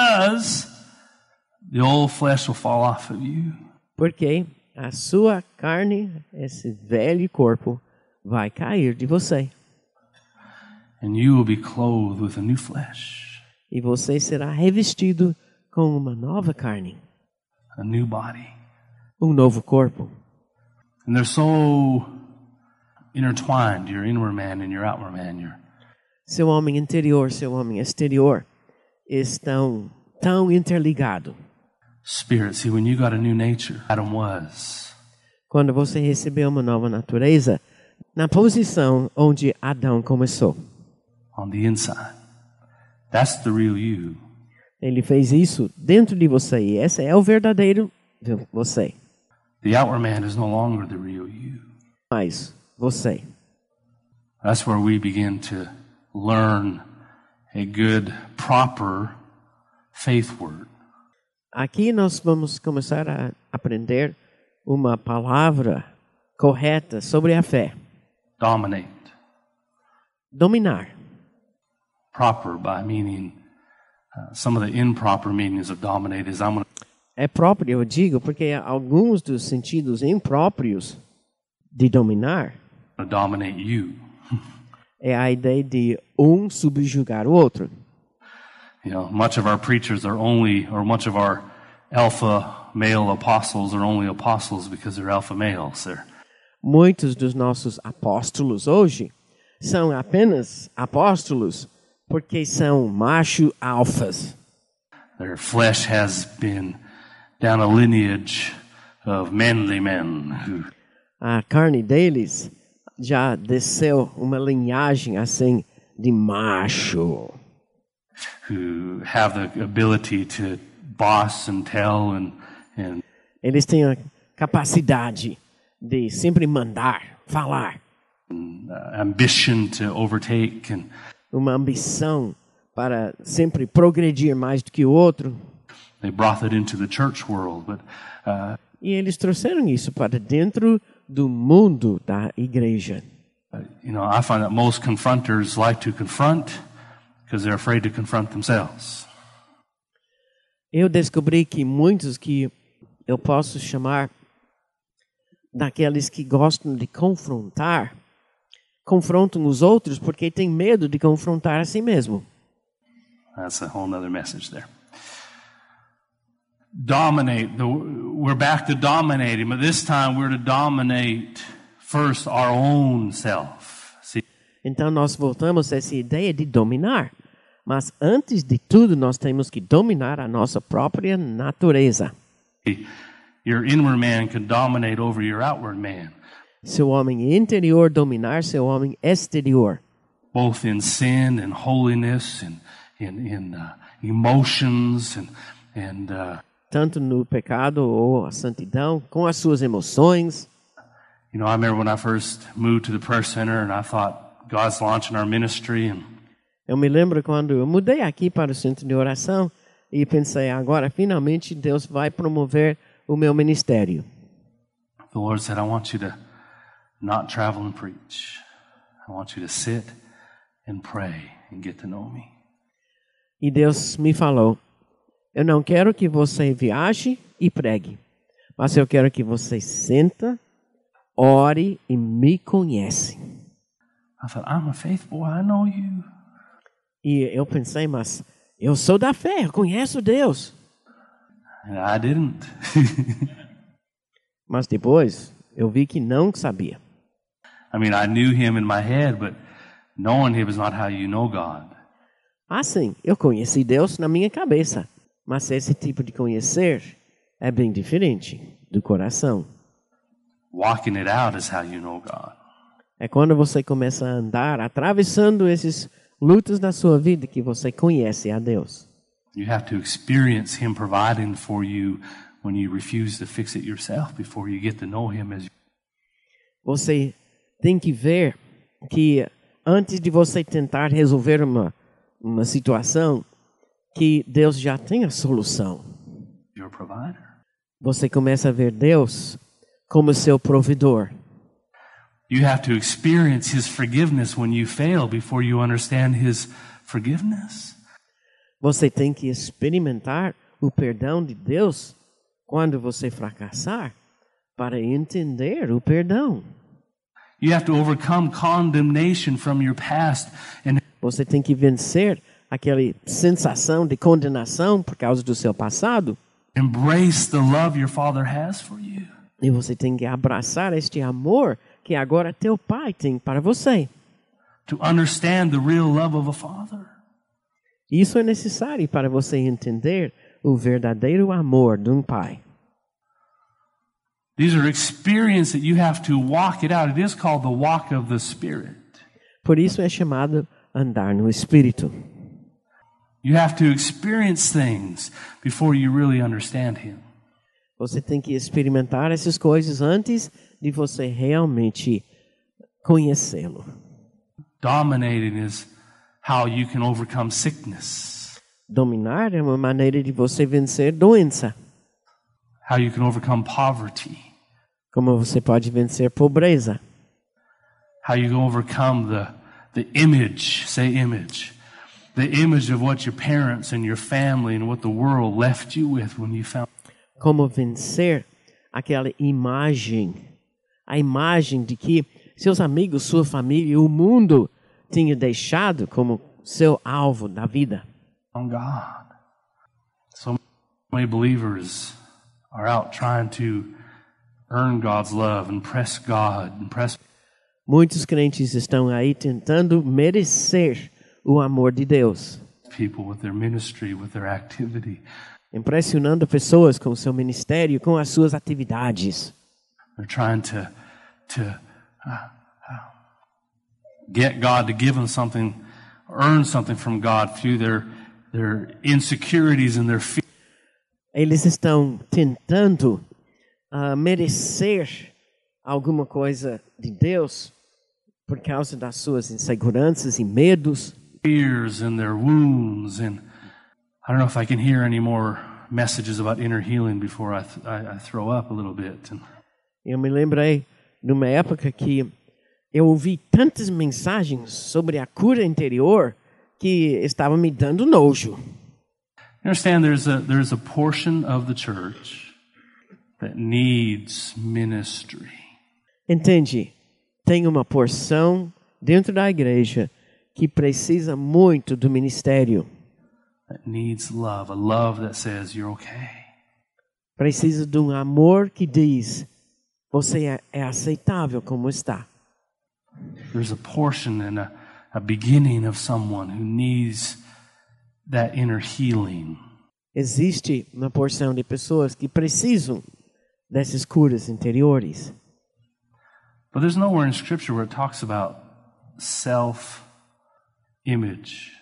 the old flesh will fall off of you. Porque a sua carne, esse velho corpo, vai cair de você. And you will be clothed with a new flesh, E você será revestido com uma nova carne, a new body. um novo corpo. And they're so intertwined, your inward man and your outward man. Your, Seu homem interior, seu homem exterior estão tão interligados. spirit. See, when you got a new nature, Adam was. Quando você recebeu uma nova natureza, na posição onde Adão começou. On the inside. That's the real you. Ele fez isso dentro de você e esse é o verdadeiro você. The outward man is no longer the real you. Mas você. That's where we begin to learn a good, proper faith word. Aqui nós vamos começar a aprender uma palavra correta sobre a fé. Dominate. Dominar. Proper by meaning, uh, some of the improper meanings of dominate is I'm going to... É próprio, eu digo, porque alguns dos sentidos impróprios de dominar dominate you. é a ideia de um subjugar o outro. You know, much of our preachers are only, or much of our alpha male apostles are only apostles because they're alpha males. They're, Muitos dos nossos apóstolos hoje são apenas apóstolos porque são macho alfas. their flesh has been down a lineage of manly men who A carne deles já desceu uma linhagem assim de macho. who have the ability to boss and tell and and Eles têm a capacidade de sempre mandar, falar, uh, ambition to overtake, and uma ambição para sempre progredir mais do que o outro. they brought it into the church world. But uh, E eles trouxeram isso para dentro do mundo da igreja. you know, I find that most confronters like to confront because they're afraid to confront themselves. Eu descobri que muitos que eu posso chamar daqueles que gostam de confrontar, confrontam os outros porque têm medo de confrontar a si mesmo. That's a whole other message there. Dominate. The, we're back to dominating, but this time we're to dominate first our own self. See, Então nós voltamos a essa ideia de dominar. Mas antes de tudo nós temos que dominar a nossa própria natureza. your inward man can dominate over your outward man, Seu homem interior dominar seu homem exterior. both in sin and holiness and in, in uh, emotions and and uh, Tanto no pecado ou a santidão, com as suas emoções. you know, I remember when I first moved to the prayer center and I thought God's launching our ministry, and Eu me lembro quando eu mudei aqui para o centro de oração e pensei, agora finalmente Deus vai promover o meu ministério. the Lord said, I want you to not travel and preach. I want you to sit and pray and get to know me. E Deus me falou, eu não quero que você viaje e pregue, mas eu quero que você senta, ore e me conhece. I thought, I'm a faith boy. I know you. E eu pensei, mas eu sou da fé, eu conheço Deus. And I didn't. Mas depois eu vi que não sabia. I mean, I knew him in my head, but knowing him is not how you know God. Ah, sim, eu conheci Deus na minha cabeça. Mas esse tipo de conhecer é bem diferente do coração. Walking it out is how you know God. É quando você começa a andar, atravessando esses lutas da sua vida, que você conhece a Deus. You have to experience him providing for you when you refuse to fix it yourself before you get to know him as Você tem que ver que antes de você tentar resolver uma, uma situação, que Deus já tem a solução. your provider. Você começa a ver Deus como seu provedor. You have to experience his forgiveness when you fail before you understand his forgiveness. Você tem que experimentar o perdão de Deus quando você fracassar para entender o perdão. You have to overcome condemnation from your past and Você tem que vencer aquela sensação de condenação por causa do seu passado. embrace the love your father has for you. E você tem que abraçar este amor que agora teu pai tem para você. To understand the real love of a father. Isso é necessário para você entender o verdadeiro amor de um pai. These are experiences that you have to walk it out. It is called the walk of the Spirit. Por isso é chamado andar no Espírito. You have to experience things before you really understand him. Você tem que experimentar essas coisas antes de você realmente conhecê-lo. Dominating is how you can overcome sickness. Dominar é uma maneira de você vencer doença. How you can overcome poverty. Como você pode vencer pobreza. How you can overcome the, the image, say image, the image of what your parents and your family and what the world left you with when you found. Como vencer aquela imagem, a imagem de que seus amigos, sua família e o mundo tinham deixado como seu alvo da vida. On God. So many believers are out trying to earn God's love, impress God, impress. Muitos crentes estão aí tentando merecer o amor de Deus. People with their ministry, with their activity. Impressionando pessoas com o seu ministério, com as suas atividades. They're trying to to uh, uh, get God to give them something, earn something from God through their their insecurities and their fears. Eles estão tentando uh, merecer alguma coisa de Deus por causa das suas inseguranças e medos. Fears and their wounds, and I don't know if I can hear any more messages about inner healing before I, th- I, I throw up a little bit. And eu me lembrei numa época que eu ouvi tantas mensagens sobre a cura interior que estava me dando nojo. You understand there's a there's a portion of the church that needs ministry. Entende? Tem uma porção dentro da igreja que precisa muito do ministério. That needs love, a love that says you're okay. Precisa de um amor que diz, você é, é aceitável como está. There's a portion and a, a beginning of someone who needs that inner healing. Existe uma porção de pessoas que precisam dessas curas interiores. But there's nowhere in Scripture where it talks about self-image,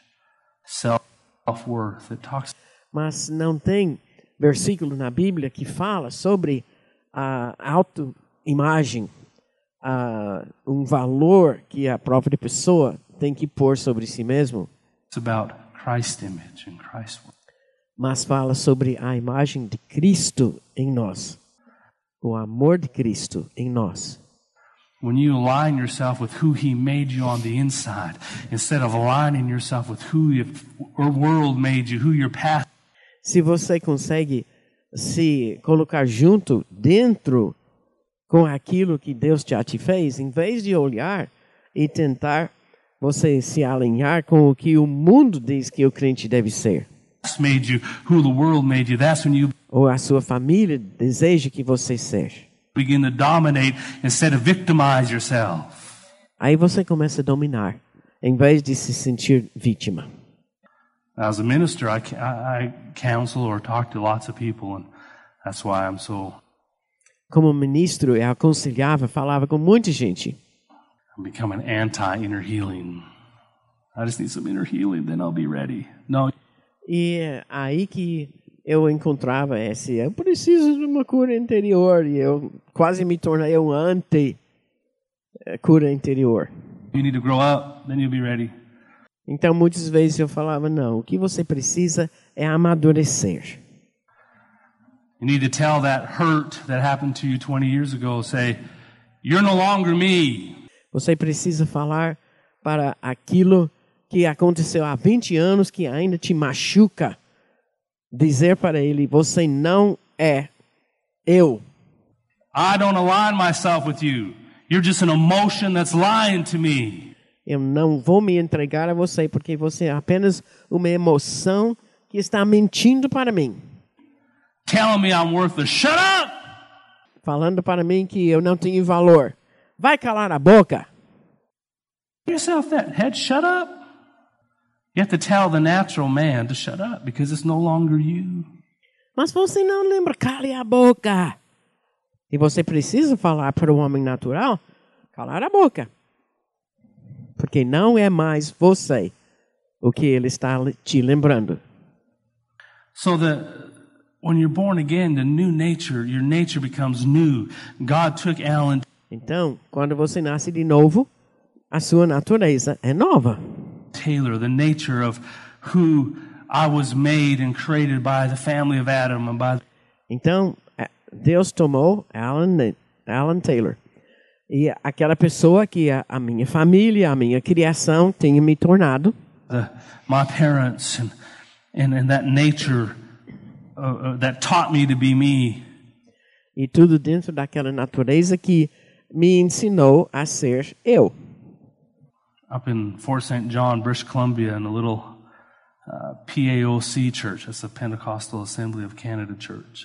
self-worth. It talks. Mas não tem versículo na Bíblia que fala sobre a autoimagem, a um valor que a própria pessoa tem que pôr sobre si mesmo. It's about Christ image and Christ worth. Mas fala sobre a imagem de Cristo em nós, o amor de Cristo em nós. When you align yourself with who He made you on the inside, instead of aligning yourself with who your world made you, who your past. Se você consegue se colocar junto, dentro, com aquilo que Deus já te fez, em vez de olhar e tentar você se alinhar com o que o mundo diz que o crente deve ser. Made you, who the world made you. That's when you ou a sua família deseja que você seja. Begin to dominate instead of victimize yourself. Aí você começa a dominar, em vez de se sentir vítima. As a minister, I, I counsel or talk to lots of people, and that's why I'm so. Como ministro, eu aconselhava, falava com muita gente. I'm becoming anti-inner healing. I just need some inner healing, then I'll be ready. No. E é aí que eu encontrava esse, eu preciso de uma cura interior, e eu quase me tornei um anti-cura interior. You need to grow up, then you'll be ready. Então, muitas vezes eu falava, não, o que você precisa é amadurecer. You need to tell that hurt that happened to you twenty years ago, say, you're no longer me. Você precisa falar para aquilo que aconteceu há vinte anos, que ainda te machuca. Dizer para ele, você não é eu. I don't align myself with you. You're just an emotion that's lying to me. Eu não vou me entregar a você, porque você é apenas uma emoção que está mentindo para mim. Telling me I'm worthless. Shut up! Falando para mim que eu não tenho valor. Vai calar a boca. Yourself that head, shut up. You have to tell the natural man to shut up because it's no longer you. Mas você não lembra, cale a boca. E você precisa falar para o homem natural, calar a boca. Porque não é mais você o que ele está te lembrando. So the when you're born again, the new nature, your nature becomes new. God took Alan. Então, quando você nasce de novo, a sua natureza é nova. Taylor, the nature of who I was made and created by the family of Adam and by Então, Deus tomou Alan, Alan Taylor. E aquela pessoa que a, a minha família, a minha criação tinha me tornado. the, my parents and, and, and that nature uh, uh, that taught me to be me. E tudo dentro daquela natureza que me ensinou a ser eu. Up in Fort Saint John, British Columbia, in a little uh, P A O C church. That's the Pentecostal Assembly of Canada Church.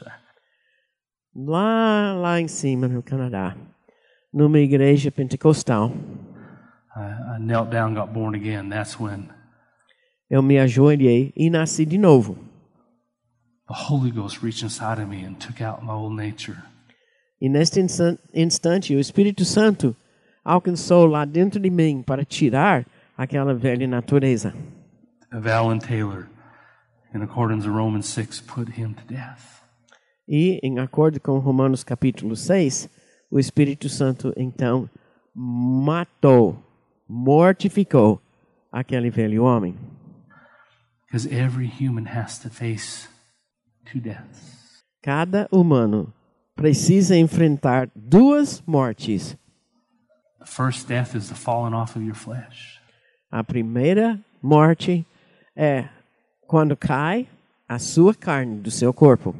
Lá, lá em cima, no Canadá, numa igreja pentecostal, I, I knelt down, got born again. That's when eu me ajoelhei e nasci de novo. the Holy Ghost reached inside of me and took out my old nature. E neste instan- instante, o Espírito Santo alcançou lá dentro de mim para tirar aquela velha natureza. Of Alan Taylor, in accordance with Romans six, put him to death. E, em acordo com Romanos capítulo seis, o Espírito Santo, então, matou, mortificou aquele velho homem. Because every human has to face two deaths. Cada humano precisa enfrentar duas mortes. The first death is the falling off of your flesh. A primeira morte é quando cai a sua carne do seu corpo.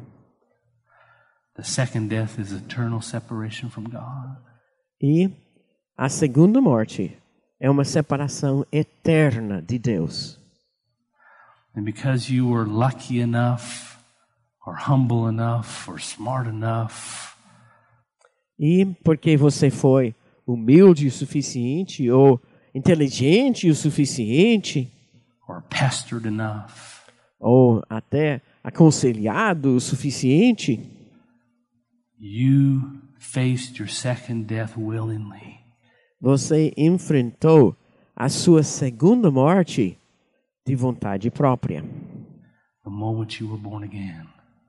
The second death is eternal separation from God. E a segunda morte é uma separação eterna de Deus. And because you were lucky enough, or humble enough, or smart enough, E porque você foi humilde o suficiente ou inteligente o suficiente or pastored enough, ou até aconselhado o suficiente, you faced your second death willingly. você enfrentou a sua segunda morte de vontade própria. The moment you were born again.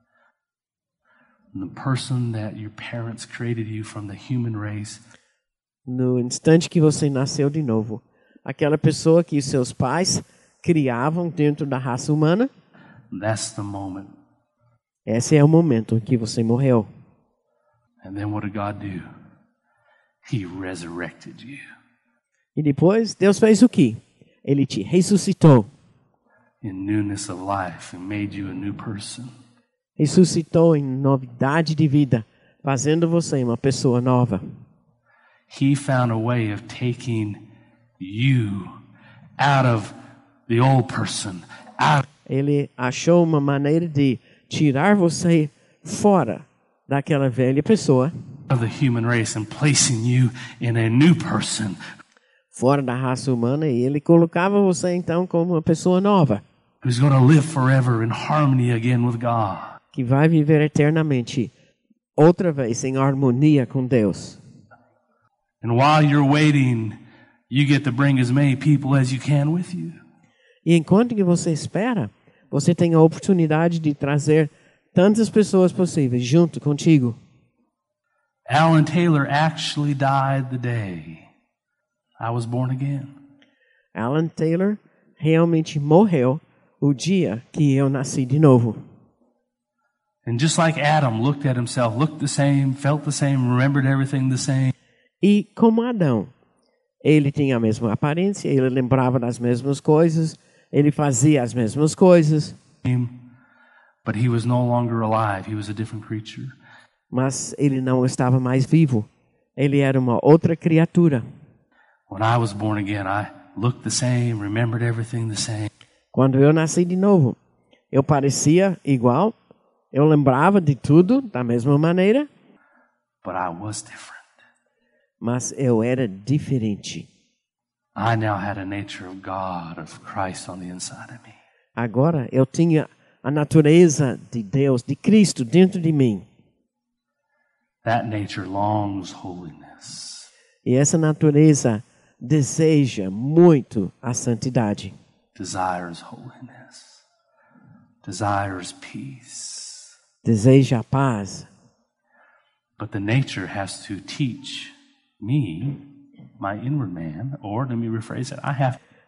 And the person that your parents created you from the human race, No instante que você nasceu de novo, aquela pessoa que os seus pais criavam dentro da raça humana, that's the moment. esse é o momento em que você morreu. And then what did God do? He resurrected you. E depois, Deus fez o quê? Ele te ressuscitou. In newness of life and made you a new person. Ressuscitou em novidade de vida, fazendo você uma pessoa nova. He found a way of taking you out of the old person, out Ele achou uma maneira de tirar você fora daquela velha pessoa, of the human race and placing you in a new person fora da raça humana, e ele colocava você então como uma pessoa nova, who's going to live forever in harmony again with God. que vai viver eternamente outra vez em harmonia com Deus. And while you're waiting, you get to bring as many people as you can with you. E enquanto que você espera, você tem a oportunidade de trazer tantas pessoas possíveis junto contigo. Alan Taylor actually died the day I was born again. Alan Taylor realmente morreu o dia que eu nasci de novo. And just like Adam looked at himself, looked the same, felt the same, remembered everything the same, E como Adão, ele tinha a mesma aparência, ele lembrava das mesmas coisas, ele fazia as mesmas coisas, but he was no longer alive. He was a different creature. mas ele não estava mais vivo. Ele era uma outra criatura. When I was born again, I looked the same, remembered everything the same. Quando eu nasci de novo, eu parecia igual, eu lembrava de tudo da mesma maneira, But I was different. mas eu era diferente. I now had a nature of God, of Christ on the inside of me. Agora eu tinha a natureza de Deus, de Cristo dentro de mim. That nature longs holiness. E essa natureza deseja muito a santidade. Desires holiness. Desires peace. Deseja a paz. But the nature has to teach me, my inward man, or let me rephrase it, I have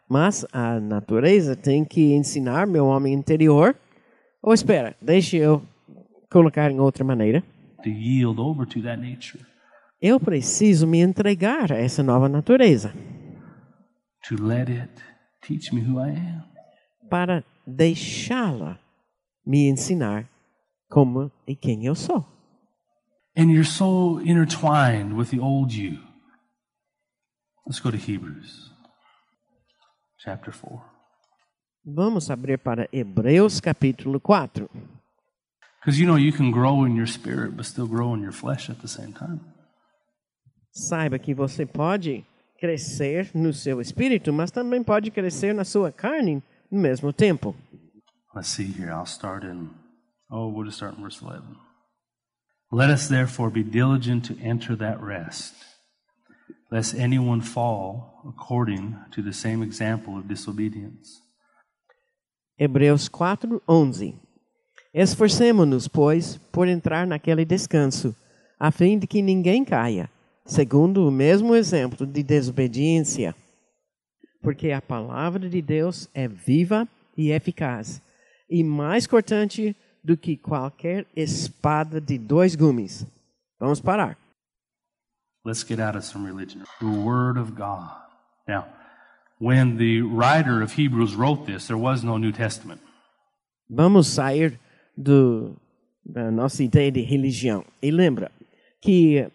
Mas a natureza tem que ensinar meu homem interior. Ou espera, deixe eu colocar em outra maneira. To yield over to that nature. Eu preciso me entregar a essa nova natureza. To let it teach me who I am. Para deixá-la me ensinar como e quem eu sou. And you're so intertwined with the old you. Let's go to Hebrews chapter four. Vamos abrir para Hebreus capítulo quatro. Because you know you can grow in your spirit but still grow in your flesh at the same time. Saiba que você pode crescer no seu espírito, mas também pode crescer na sua carne no mesmo tempo. Let's see here. I'll start in, oh, we'll just start in verse eleven. Let us therefore be diligent to enter that rest, lest anyone fall according to the same example of disobedience. Hebreus quatro, onze. Esforcemo-nos, pois, por entrar naquele descanso, a fim de que ninguém caia, segundo o mesmo exemplo de desobediência. Porque a palavra de Deus é viva e eficaz, e mais cortante do que qualquer espada de dois gumes. Vamos parar. Let's get out of some religion. The Word of God. Now, when the writer of Hebrews wrote this, there was no New Testament. Vamos sair do, da nossa ideia de religião. E lembra que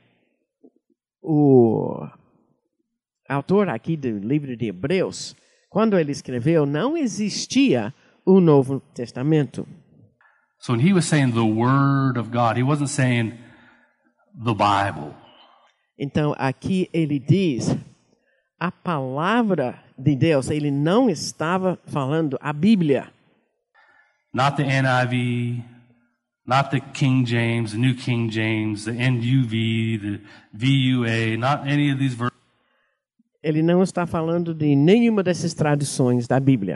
o autor aqui do livro de Hebreus, quando ele escreveu, não existia o Novo Testamento. So when he was saying the Word of God, he wasn't saying the Bible. Então, aqui ele diz a palavra de Deus. Ele não estava falando a Bíblia. Not the N I V, not the King James, the New King James, the N U V, the V U A, not any of these versions. Ele não está falando de nenhuma dessas traduções da Bíblia.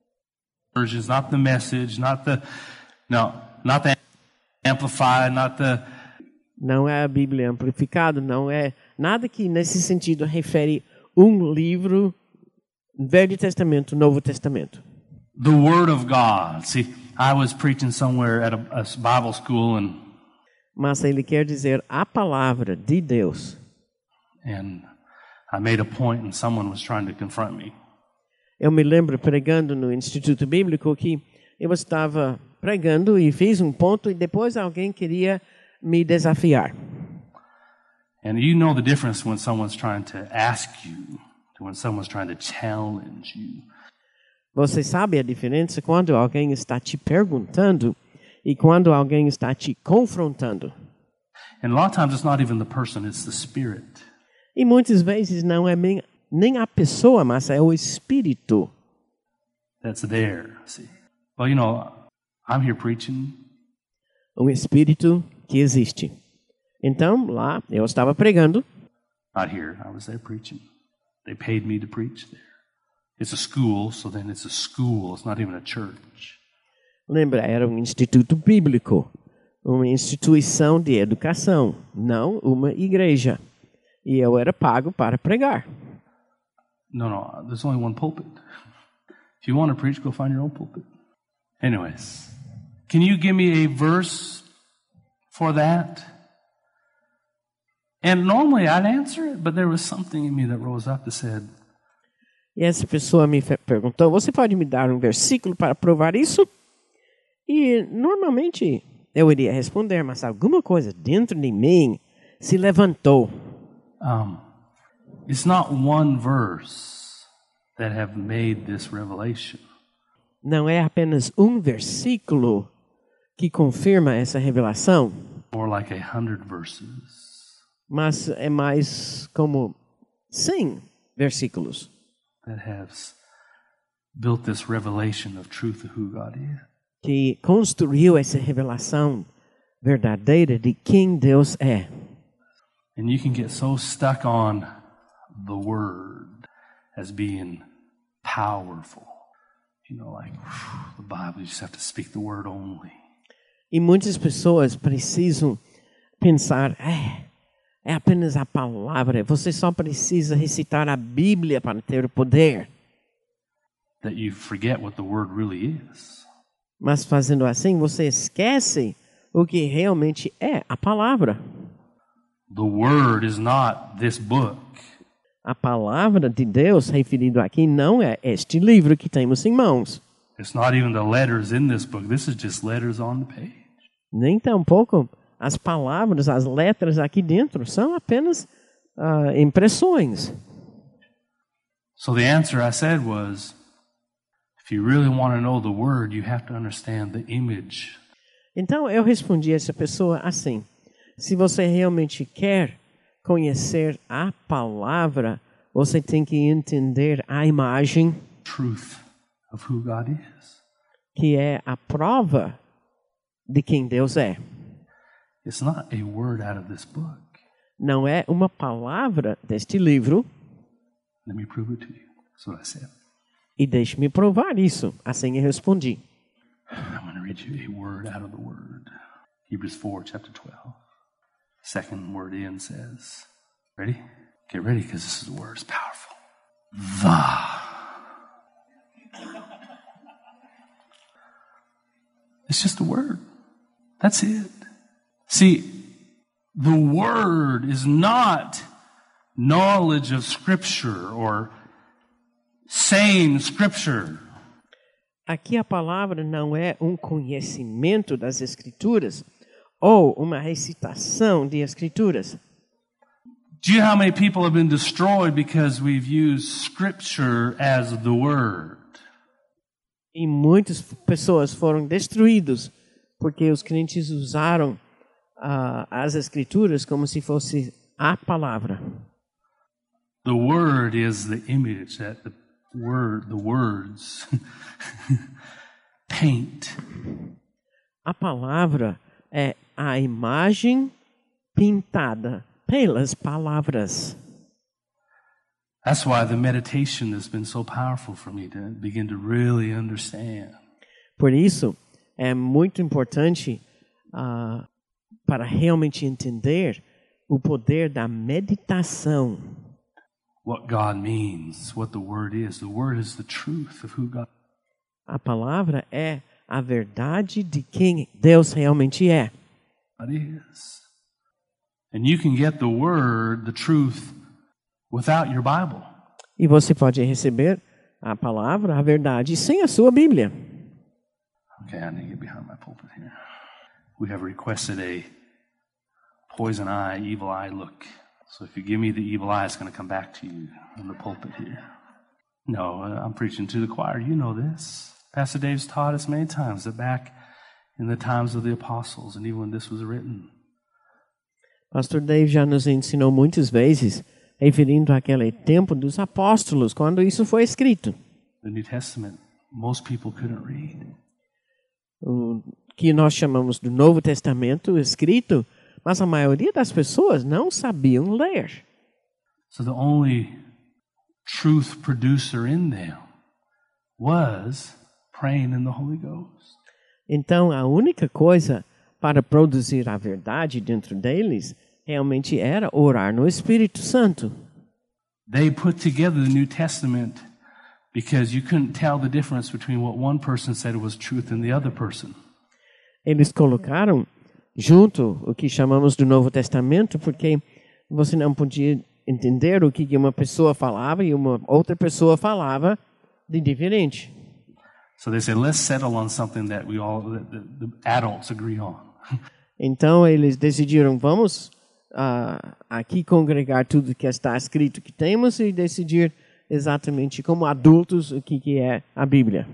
Not the Message, not the, no, not the Amplified, not the... Não é a Bíblia amplificada, não é nada que nesse sentido refere um livro, Velho Testamento, Novo Testamento. The Word of God. See, I was preaching somewhere at a, a Bible school and... Mas ele quer dizer a palavra de Deus. And I made a point and someone was trying to confront me. Eu me lembro pregando no Instituto Bíblico que eu estava pregando e fiz um ponto e depois alguém queria me desafiar. And you know the difference when someone's trying to ask you to when someone's trying to challenge you. Você sabe a diferença quando alguém está te perguntando e quando alguém está te confrontando. And a lot of times it's not even the person, it's the spirit. E muitas vezes não é nem, nem a pessoa, mas é o espírito. That's there, see. Well, you know, I'm here preaching. Um espírito que existe. Então, lá, eu estava pregando. Not here, I was there preaching. They paid me to preach there. It's a school, so then it's a school. It's not even a church. Lembra, era um instituto bíblico, uma instituição de educação, não uma igreja. E eu era pago para pregar. No, no, there's only one pulpit. If you want to preach, go find your own pulpit. Anyways, can you give me a verse for that? And normally I'd answer it, but there was something in me that rose up that said, e essa pessoa me perguntou, você pode me dar um versículo para provar isso? E normalmente eu iria responder, mas alguma coisa dentro de mim se levantou. Um, it's not one verse that have made this revelation. Não é apenas um versículo que confirma essa revelação. More like a hundred verses. Mas é mais como cem versículos. That has built this revelation of truth of who God is. Que construiu essa revelação verdadeira de quem Deus é. And you can get so stuck on the word as being powerful. You know, like whew, the Bible, you just have to speak the word only. E muitas pessoas precisam pensar, é, é apenas a palavra. Você só precisa recitar a Bíblia para ter o poder. that you forget what the word really is. Mas fazendo assim, você esquece o que realmente é a palavra. The word is not this book. A palavra de Deus referido aqui não é este livro que temos em mãos. It's not even the letters in this book. This is just letters on the page. Nem tampouco as palavras, as letras aqui dentro são apenas uh, impressões. So the answer I said was, if you really want to know the word, you have to understand the image. Então eu respondi a essa pessoa assim: se você realmente quer conhecer a palavra, você tem que entender a imagem, Truth of who God is. que é a prova de quem Deus é. It's not a word out of this book. Não é uma palavra deste livro. Let me prove it to you. That's what I said. E deixe-me provar isso. Assim eu respondi. I'm going to read you a word out of the word. Hebrews four, chapter twelve. Second word in says, ready? Get ready, because this is the word. It's powerful. Va. It's just a word. That's it. See, the word is not knowledge of Scripture or saying Scripture. Aqui a palavra não é um conhecimento das Escrituras ou uma recitação de Escrituras. Do you know how many people have been destroyed because we've used Scripture as the word? E muitas pessoas foram destruídas porque os crentes usaram uh, as Escrituras como se fosse a palavra. The word is the image that the word, the words paint. A palavra é a imagem pintada pelas palavras. That's why the meditation has been so powerful for me to begin to really understand. Por isso, é muito importante uh, para realmente entender o poder da meditação. What God means, what the Word is. The Word is the truth of who God is. A palavra é a verdade de quem Deus realmente é. is. And you can get the Word, the truth, without your Bible. E você pode receber a palavra, a verdade, sem a sua Bíblia. Okay, I need to get behind my pulpit here. We have requested a poison eye, evil eye look. So if you give me the evil eye, it's going to come back to you in the pulpit here. No, I'm preaching to the choir. You know this. Pastor Dave's taught us many times that back in the times of the apostles, and even when this was written, Pastor Dave já nos ensinou muitas vezes, referindo àquele tempo dos apóstolos, quando isso foi escrito. the New Testament, most people couldn't read. O que nós chamamos do Novo Testamento escrito, mas a maioria das pessoas não sabiam ler. So the only truth producer in them was praying in the Holy Ghost. Então, a única coisa para produzir a verdade dentro deles realmente era orar no Espírito Santo. They put together the New Testament because you couldn't tell the difference between what one person said was truth and the other person. Eles colocaram junto o que chamamos do Novo Testamento porque você não podia entender o que uma pessoa falava e uma outra pessoa falava de diferente. So they said, let's settle on something that we all, that the, the adults agree on. Então eles decidiram, vamos uh, aqui congregar tudo que está escrito que temos e decidir exatamente como adultos o que, que é a Bíblia.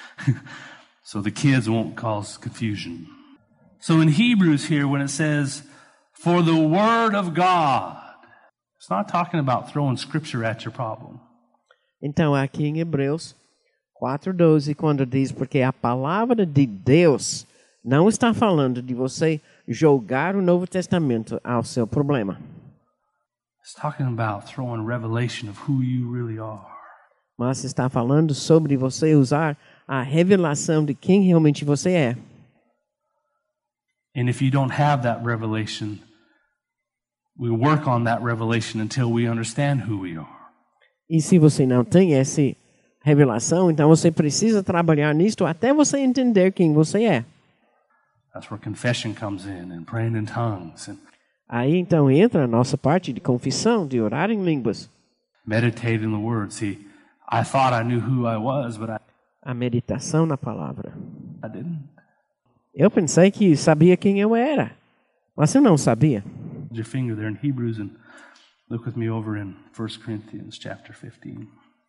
So the kids won't cause confusion. So in Hebrews here, when it says, for the word of God, it's not talking about throwing scripture at your problem. Então aqui em Hebreus quatro, doze, quando diz, porque a palavra de Deus não está falando de você jogar o Novo Testamento ao seu problema. It's talking about throwing revelation of who you really are. Mas está falando sobre você usar a revelação de quem realmente você é. And if you don't have that revelation, we work on that revelation until we understand who we are. E se você não tem essa revelação, então você precisa trabalhar nisto até você entender quem você é. That's where confession comes in and praying in tongues and Aí então entra a nossa parte de confissão, de orar em línguas. meditate in the Word. See, I thought I knew who I was, but I, A meditação na palavra. I didn't. Eu pensei que sabia quem eu era, mas eu não sabia. Put your finger there in Hebrews and look with me over in First Corinthians chapter fifteen.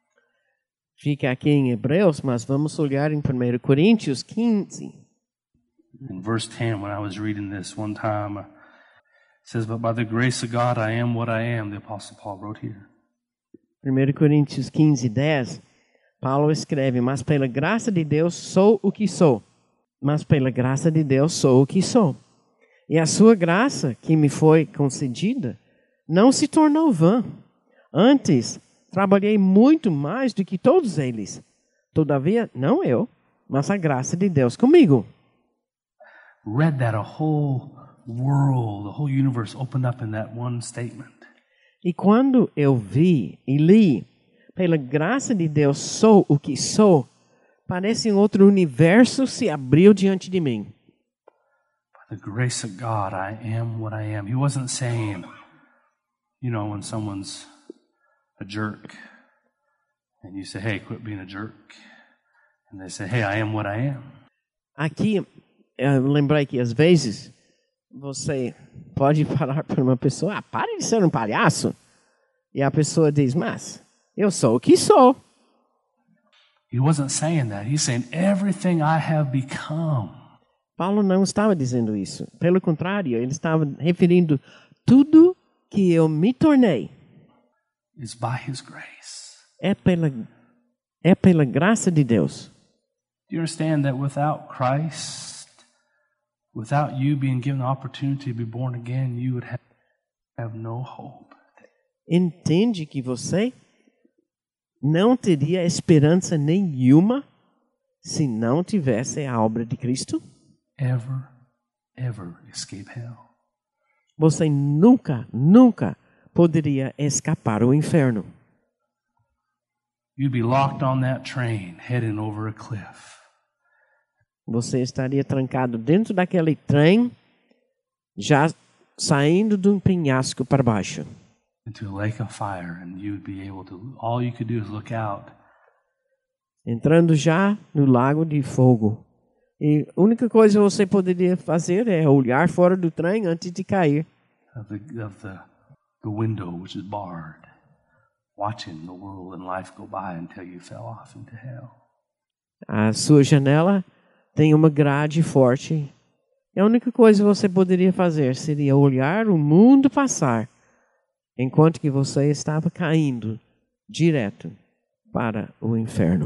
Fica aqui em Hebreus, mas vamos olhar em primeira Coríntios quinze. In verse ten, when I was reading this one time, uh, it says, "But by the grace of God I am what I am," the Apostle Paul wrote here. primeira Coríntios quinze, dez, Paulo escreve, mas pela graça de Deus sou o que sou. Mas pela graça de Deus sou o que sou. E a sua graça que me foi concedida não se tornou vã. Antes, trabalhei muito mais do que todos eles. Todavia, não eu, mas a graça de Deus comigo. Read that, a whole world, the whole universe opened up in that one statement. E quando eu vi e li, pela graça de Deus sou o que sou, parece um outro universo se abriu diante de mim. By the grace of God, I am what I am. He wasn't saying, you know, when someone's a jerk, and you say, hey, quit being a jerk. And they say, hey, I am what I am. Aqui, eu lembrei que às vezes você pode falar para uma pessoa, ah, pare de ser um palhaço. E a pessoa diz, mas eu sou o que sou. He wasn't saying that. He's saying, everything I have become. Paulo não estava dizendo isso. Pelo contrário, ele estava referindo tudo que eu me tornei. Is by His grace. É pela, é pela graça de Deus. Do you understand that without Christ, without you being given the opportunity to be born again, you would have, have no hope? Entende que você não teria esperança nenhuma se não tivesse a obra de Cristo? Ever, ever escape hell. Você nunca, nunca poderia escapar o inferno. You'd be locked on that train heading over a cliff. Você estaria trancado dentro daquele trem, já saindo de um penhasco para baixo. Into a lake of fire, and you'd be able to, all you could do is look out. Entrando já no lago de fogo. E a única coisa que você poderia fazer é olhar fora do trem antes de cair. Of the, of the, the window which is barred, watching the world and life go by until you fell off into hell. A sua janela tem uma grade forte. E a única coisa que você poderia fazer seria olhar o mundo passar, enquanto que você estava caindo direto para o inferno.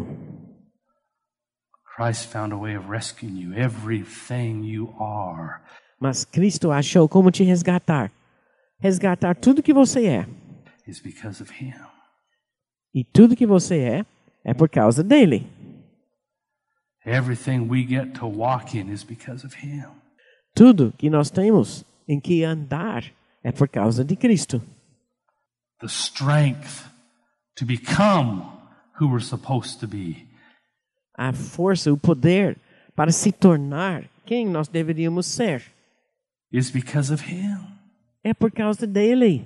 Christ found a way of rescuing you, everything you are. Mas Cristo achou como te resgatar. Resgatar tudo que você é. Is because of Him. E tudo que você é, é por causa dele. Everything we get to walk in is because of Him. Tudo que nós temos em que andar é por causa de Cristo. The strength to become who we're supposed to be. A força, o poder para se tornar quem nós deveríamos ser. Is because of Him. É por causa dele.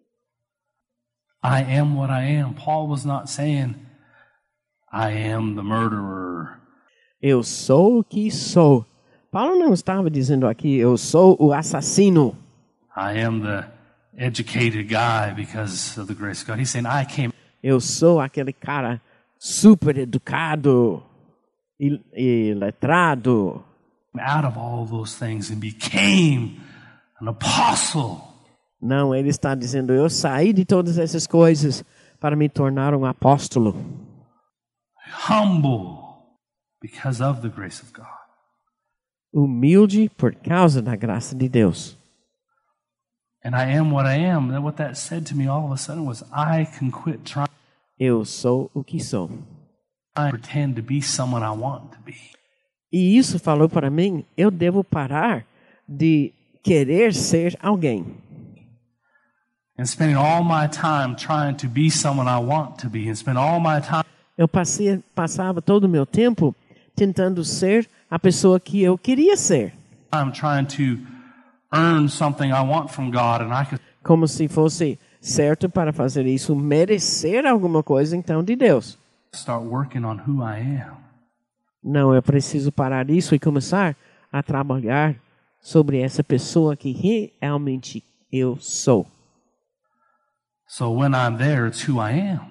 I am what I am. Paul was not saying, I am the murderer. Eu sou o que sou. Paulo não estava dizendo aqui, eu sou o assassino. I am the educated guy because of the grace of God. He's saying, I came. Eu sou aquele cara super educado e, e letrado. out of all those things and became an apostle. Não, ele está dizendo, eu saí de todas essas coisas para me tornar um apóstolo. Humble because of the grace of God. Humilde por causa da graça de Deus. And I am what I am. And what that said to me all of a sudden was, I can quit trying Eu sou o que sou. to pretend to be someone I want to be. E isso falou para mim, eu devo parar de querer ser alguém. And spending all my time trying to be someone I want to be. And spend all my time. Eu passei, passava todo o meu tempo tentando ser a pessoa que eu queria ser. I'm trying to earn something I want from God, and I could Como se fosse certo para fazer isso, merecer alguma coisa então de Deus. start working on who I am. Não, eu preciso parar isso e começar a trabalhar sobre essa pessoa que realmente eu sou. So when I'm there, it's who I am,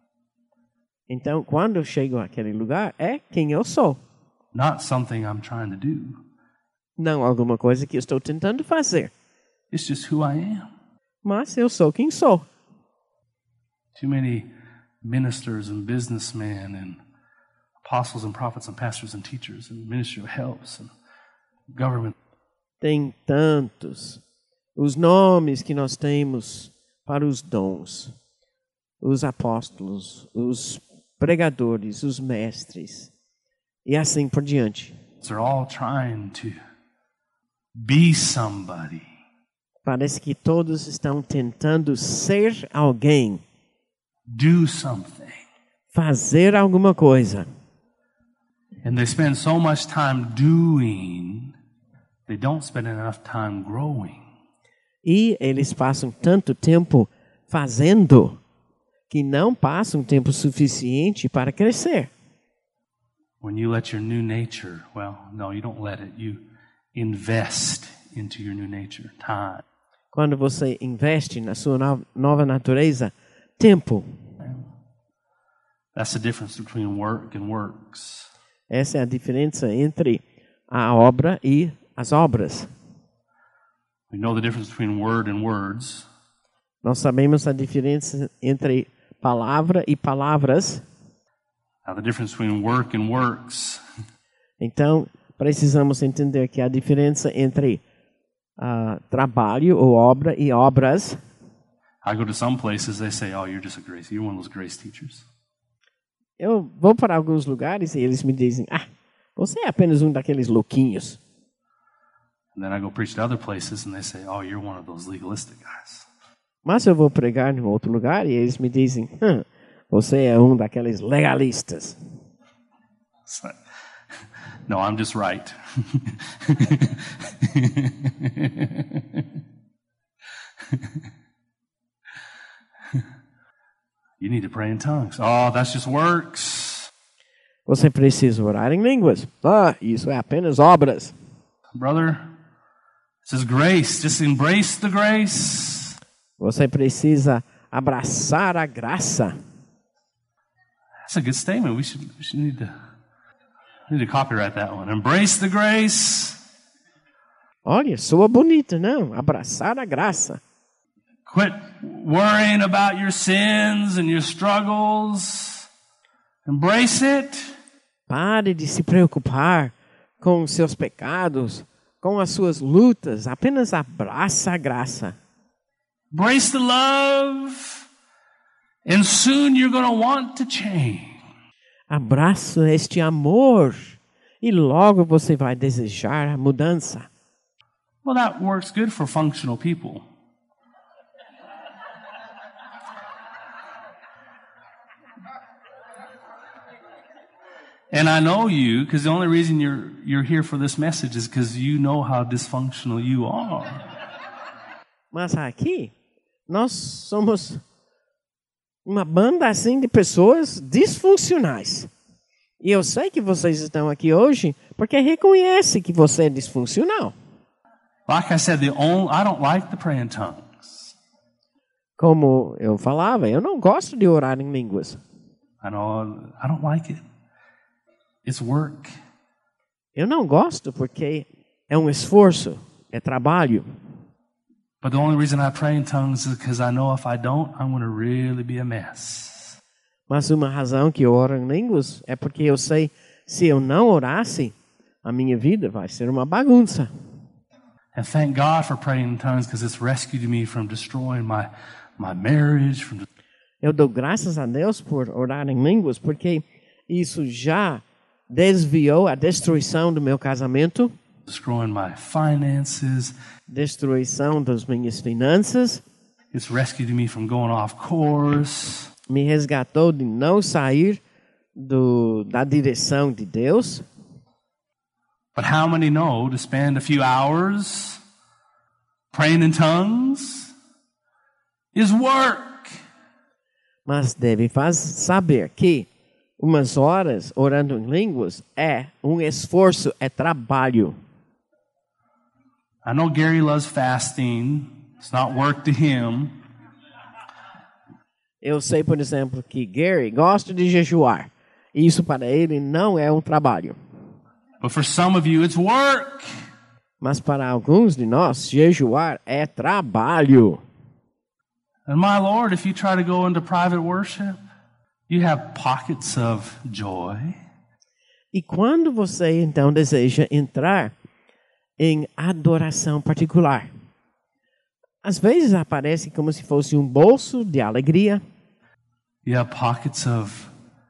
Então, quando eu chego àquele lugar, é quem eu sou. not something I'm trying to do. Não alguma coisa que eu estou tentando fazer. It's just who I am. Mas eu sou quem sou. Too many ministers and businessmen and apostles and prophets and pastors and teachers and ministry of helps and government. Tem tantos. Os nomes que nós temos para os dons. Os apóstolos, os pregadores, os mestres. E assim por diante. They're all trying to be somebody. Parece que todos estão tentando ser alguém. Do something. Fazer alguma coisa. And they spend so much time doing, they don't spend enough time growing. E eles passam tanto tempo fazendo que não passam tempo suficiente para crescer. When you let your new nature, well, no, you don't let it. You invest into your new nature, time. Quando você investe na sua no- nova natureza, tempo. That's the difference between work and works. Essa é a diferença entre a obra e as obras. We know the difference between word and words. Nós sabemos a diferença entre palavra e palavras. Now, the difference between work and works. Então, precisamos entender que a diferença entre ah, trabalho ou obra e obras. I go to some places, they say, oh, you're just a grace. You're one of those grace teachers. Eu vou para alguns lugares e eles me dizem, ah, você é apenas um daqueles louquinhos. And then I go preach to other places, and they say, oh, you're one of those legalistic guys. Mas eu vou pregar em outro lugar e eles me dizem, hum, você é um daqueles legalistas. It's like, no, I'm just right. You need to pray in tongues. Oh, that's just works. Você precisa orar em línguas. Ah, isso é apenas obras. Brother, this is grace. Just embrace the grace. Você precisa abraçar a graça. That's a good statement. We should, we should need to we need to copyright that one. Embrace the grace. Olha, soa bonita, não? Abraçar a graça. Quit worrying about your sins and your struggles. Embrace it. Pare de se preocupar com os seus pecados, com as suas lutas. Apenas abraça a graça. Embrace the love. And soon you're going to want to change. Abraça este amor e logo você vai desejar a mudança. Well, that works good for functional people. And I know you, because the only reason you're you're here for this message is because you know how dysfunctional you are. Mas aqui, nós somos uma banda assim de pessoas disfuncionais. E eu sei que vocês estão aqui hoje porque reconhecem que você é disfuncional. Like I said, the only I don't like to pray in tongues. Como eu falava, eu não gosto de orar em línguas. I know I don't like it. It's work. Eu não gosto porque é um esforço, é trabalho. But the only reason I pray in tongues is because I know if I don't, I'm going to really be a mess. Mas uma razão que eu oro em línguas é porque eu sei, se eu não orasse, a minha vida vai ser uma bagunça. And thank God for praying in tongues because it's rescued me from destroying my my marriage, from Eu dou graças a Deus por orar em línguas, porque isso já desviou a destruição do meu casamento, destroying my finances. destruição das minhas finanças, It's rescued me from going off course. me resgatou de não sair do, da direção de Deus. But how many know to spend a few hours praying in tongues is work? Mas deve faz, saber que umas horas orando em línguas é um esforço, é trabalho. I know Gary loves fasting. It's not work to him. Eu sei, por exemplo, que Gary gosta de jejuar. Isso para ele não é um trabalho. But for some of you, it's work. Mas para alguns de nós, jejuar é trabalho. And my Lord, if you try to go into private worship, you have pockets of joy. E quando você então deseja entrar em adoração particular, às vezes aparece como se fosse um bolso de alegria. You have pockets of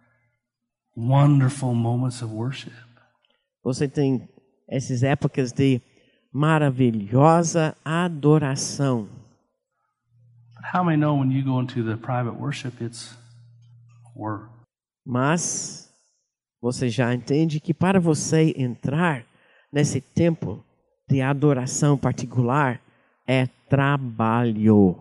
wonderful moments of worship. Você tem essas épocas de maravilhosa adoração. But how many know when you go into the private worship, it's work? Mas você já entende que para você entrar nesse tempo de adoração particular é trabalho.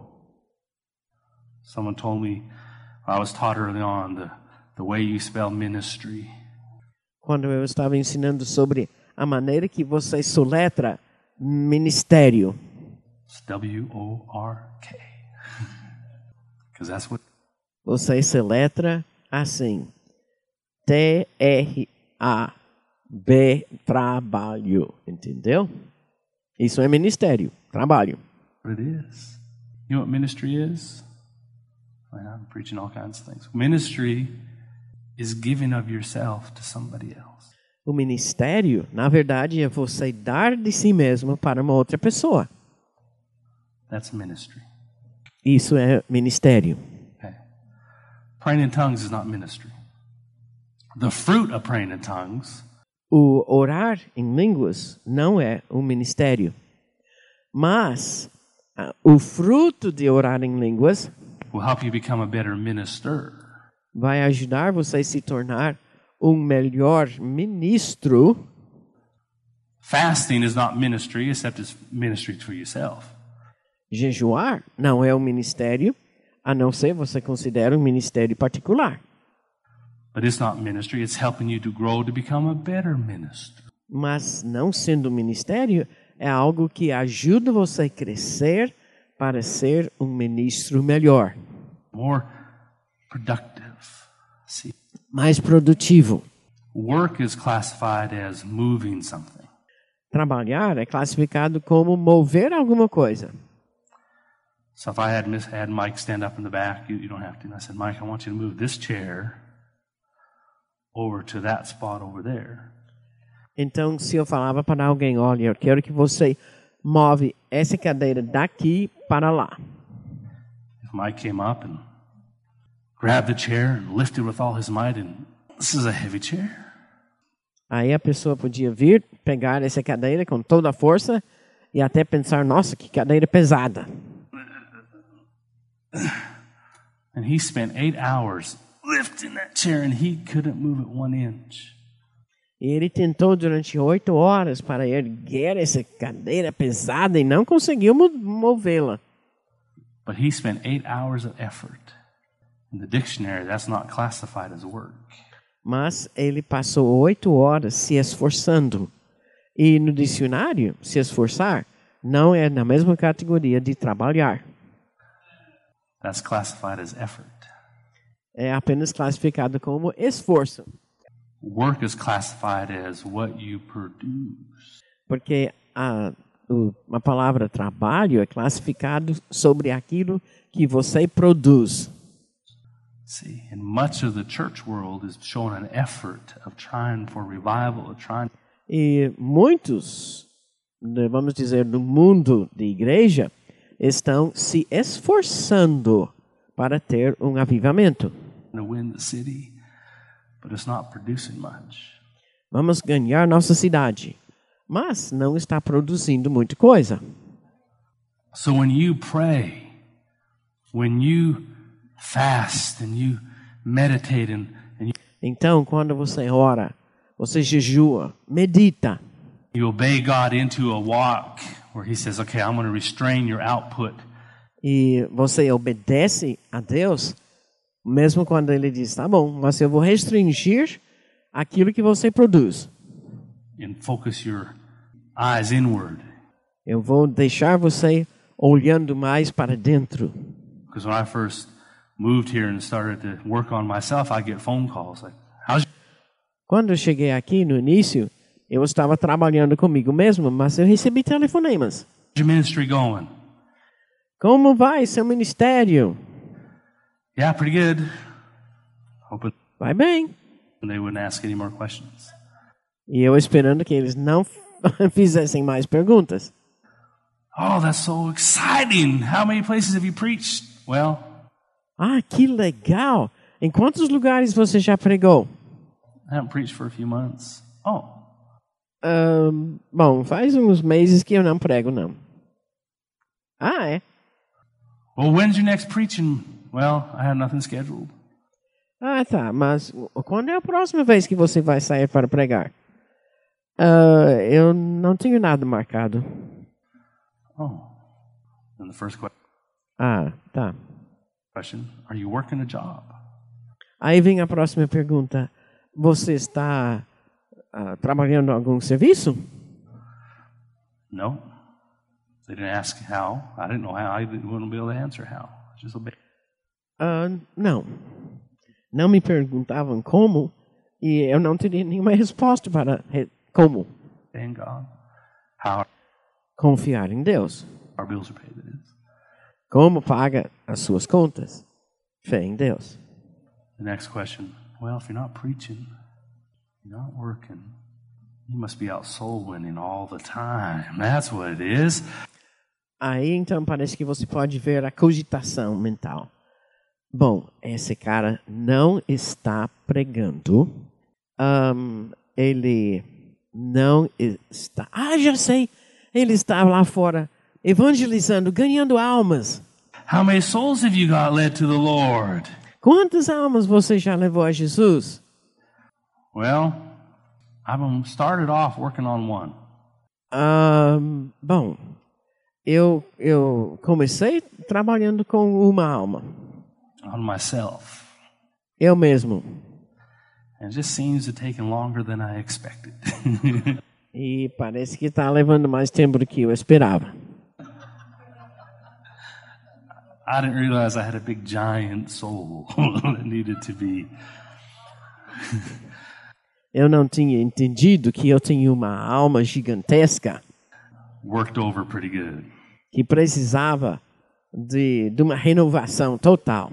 Someone told me, I was taught early on, the, the way you spell ministry. Quando eu estava ensinando sobre a maneira que você soletra ministério. It's W O R K. Because that's what... Você soletra assim. T R A B, trabalho. Entendeu? Isso é ministério, trabalho. What it is. You know what ministry is? I'm preaching all kinds of things. Ministry is giving of yourself to somebody else. O ministério, na verdade, é você dar de si mesmo para uma outra pessoa. That's ministry. Isso é ministério. Okay. Praying in tongues is not ministry. The fruit of praying in tongues. O orar em línguas não é um ministério. Mas uh, o fruto de orar em línguas will help you become a better minister. Vai ajudar você a se tornar um melhor ministro. Fasting is not ministry, except it's ministry for yourself. Jejuar não é um ministério, a não ser você considera um ministério particular. But it's not ministry, it's helping you to grow to become a better minister. Mas não sendo um ministério, é algo que ajuda você a crescer para ser um ministro melhor. More productive. See. Mais produtivo. Work is classified as moving something. Trabalhar é classificado como mover alguma coisa. So if I had, had Mike stand up in the back, you, you don't have to. And I said, Mike, I want you to move this chair over to that spot over there. Então, se eu falava para alguém, olha, eu quero que você move essa cadeira daqui para lá. If Mike came up and grabbed the chair and lifted with all his might, and this is a heavy chair. Aí a pessoa podia vir, pegar essa cadeira com toda a força e até pensar, nossa, que cadeira pesada. And he spent eight hours lifting that chair and he couldn't move it one inch. E ele tentou durante oito horas para erguer essa cadeira pesada e não conseguiu movê-la. But he spent eight hours of effort. In the dictionary, that's not classified as work. Mas ele passou oito horas se esforçando. E no dicionário, se esforçar não é na mesma categoria de trabalhar. That's classified as effort. É apenas classificado como esforço. Work is classified as what you produce. Porque a, o, a palavra trabalho é classificado sobre aquilo que você produz. See, and much of the church world is showing an effort of trying for revival, of trying. E muitos, vamos dizer, no mundo de igreja, estão se esforçando para ter um avivamento. To win the city, but it's not producing much. Vamos ganhar nossa cidade, mas não está produzindo muita coisa. So when you pray, when you fast and you meditate and, and you... Então, quando você ora, você jejua, medita. You obey God into a walk where He says, okay, I'm going to restrain your output. E você obedece a Deus, mesmo quando Ele diz, tá bom, mas eu vou restringir aquilo que você produz. And focus your eyes inward. Eu vou deixar você olhando mais para dentro. Because when I first moved here and started to work on myself, I get phone calls like, how's Quando eu cheguei aqui no início, eu estava trabalhando comigo mesmo, mas eu recebi telefonemas. your ministry going? Como vai seu ministério? Yeah, pretty good. Hoping Vai bem. they wouldn't ask any more questions. E eu esperando que eles não fizessem mais perguntas. Oh, that's so exciting. How many places have you preached? Well, Ah, que legal! Em quantos lugares você já pregou? I haven't preached for a few months. Oh, Ahn, bom, faz uns meses que eu não prego, não. Ah, é? well, when's your next preaching? Well, I have nothing scheduled. Ah, tá. Mas quando é a próxima vez que você vai sair para pregar? Ah, eu não tenho nada marcado. Oh. And the first que- Ah, tá. question, are you working a job? Aí vem a próxima pergunta. Você está ah, trabalhando em algum serviço? No. They didn't ask how. I didn't know how. I wouldn't be able to answer how. Just obey. Ah, não. Não me perguntavam como e eu não teria nenhuma resposta para re- como Thank God. How confiar em Deus. our bills are paid, that is. Como paga as suas contas? Fé em Deus. The next question, well, if you're not preaching, you're not working, you must be out soul winning all the time. That's what it is. Aí então parece que você pode ver a cogitação mental. Bom, esse cara não está pregando. Ahn, ele não está. Ah, já sei. Ele está lá fora evangelizando, ganhando almas. How many souls have you got led to the Lord? Quantas almas você já levou a Jesus? Well, I've started off working on one. Ahn, bom, eu, eu comecei trabalhando com uma alma. On myself. Eu mesmo. And it just seems to take longer than I expected. E parece que está levando mais tempo do que eu esperava. I didn't realize I had a big giant soul that needed to be. Eu não tinha entendido que eu tinha uma alma gigantesca Worked over pretty good. que precisava de, de uma renovação total.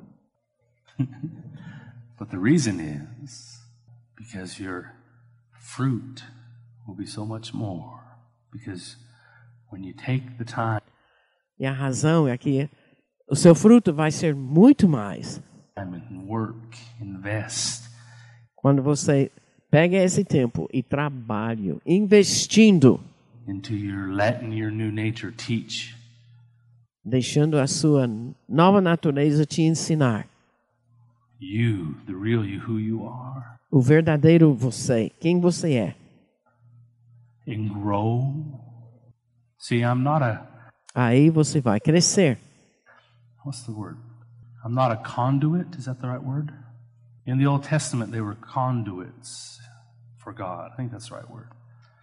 But the reason is because your fruit will be so much more. Because when you take the time E a razão é que o seu fruto vai ser muito mais and work, invest, quando você pega esse tempo e trabalha investindo, into your letting your new nature teach, deixando a sua nova natureza te ensinar you, the real you, who you are, o verdadeiro você, quem você é. and grow. See, I'm not a, Aí você vai crescer. what's the word? I'm not a conduit. Is that the right word? In the Old Testament, they were conduits for God. I think that's the right word.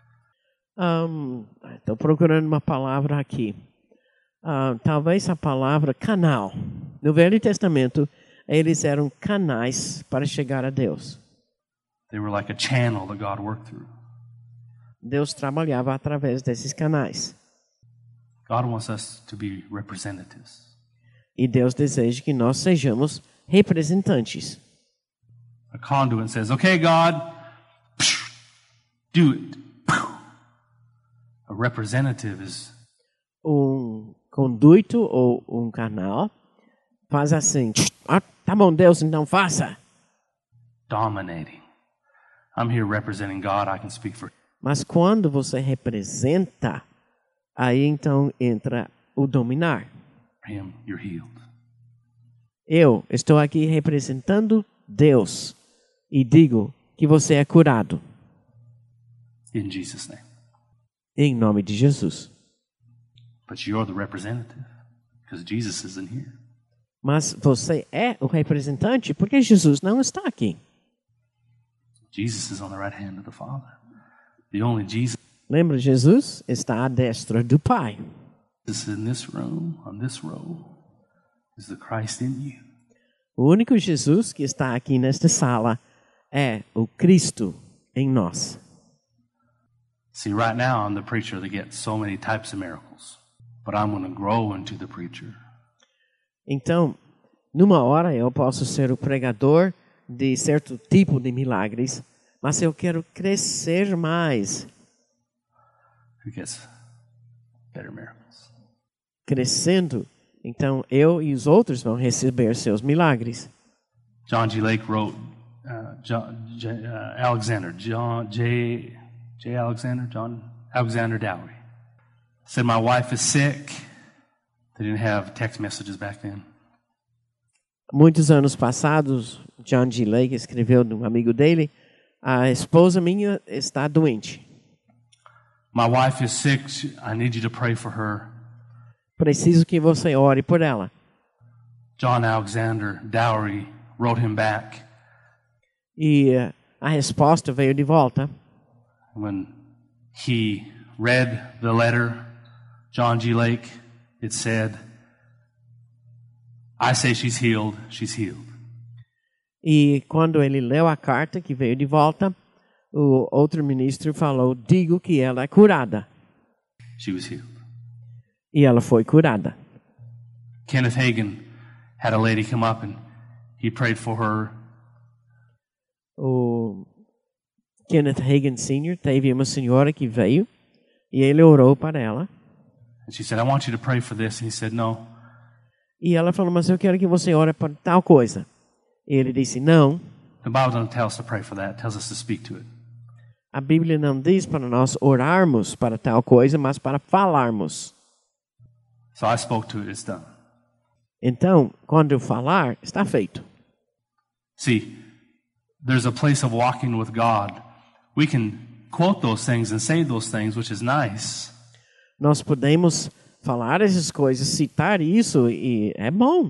Estou procurando uma palavra aqui. Ah, talvez a palavra canal. No Velho Testamento, eles eram canais para chegar a Deus. They were like a channel that God worked through. Deus trabalhava através desses canais. God wants us to be representatives. E Deus deseja que nós sejamos representantes. A conduit says, okay, God, do it. A representative is, Um conduito ou um canal faz assim. Ah, tá bom, Deus, então faça. dominating. I'm here representing God. I can speak for Mas quando você representa, aí então entra o dominar. Him. You're healed. Eu estou aqui representando Deus. e digo que você é curado. In Jesus' name. Em nome de Jesus. But you're the representative, because Jesus isn't here. Mas você é o representante porque Jesus não está aqui. Jesus is on the right hand of the Father. The only Jesus Lembra, Jesus está à destra do Pai. in this room, on this row, is the Christ in you. O único Jesus que está aqui nesta sala é o Cristo em nós. See, right now I'm the preacher that gets so many types of miracles, but I'm going to grow into the preacher. Então, numa hora eu posso ser o pregador de certo tipo de milagres, mas eu quero crescer mais. Who gets better miracles. Crescendo, então eu e os outros vão receber seus milagres. John G. Lake wrote, uh, John, J, uh, Alexander, John J. J. Alexander, John Alexander Dowie, said, my wife is sick. They didn't have text messages back then. Muitos anos passados, John G. Lake escreveu de um amigo dele, a esposa minha está doente. My wife is sick. I need you to pray for her. Preciso que você ore por ela. John Alexander Dowie wrote him back. E uh, a resposta veio de volta. When he read the letter, John G. Lake, it said, I say she's healed, she's healed. E quando ele leu a carta que veio de volta, o outro ministro falou, digo que ela é curada. She was healed. E ela foi curada. Kenneth Hagin had a lady come up and he prayed for her. O Kenneth Hagin Senior teve uma senhora que veio e ele orou para ela. And she said, I want you to pray for this. And he said, no. E ela falou, mas eu quero que você ore para tal coisa. E ele disse, não. The Bible doesn't tell us to pray for that. It tells us to speak to it. A Bíblia não diz para nós orarmos para tal coisa, mas para falarmos. So I spoke to it. It's done. Então, quando eu falar, está feito. See, there's a place of walking with God. We can quote those things and say those things, which is nice. Nós podemos falar essas coisas, citar isso, e é bom.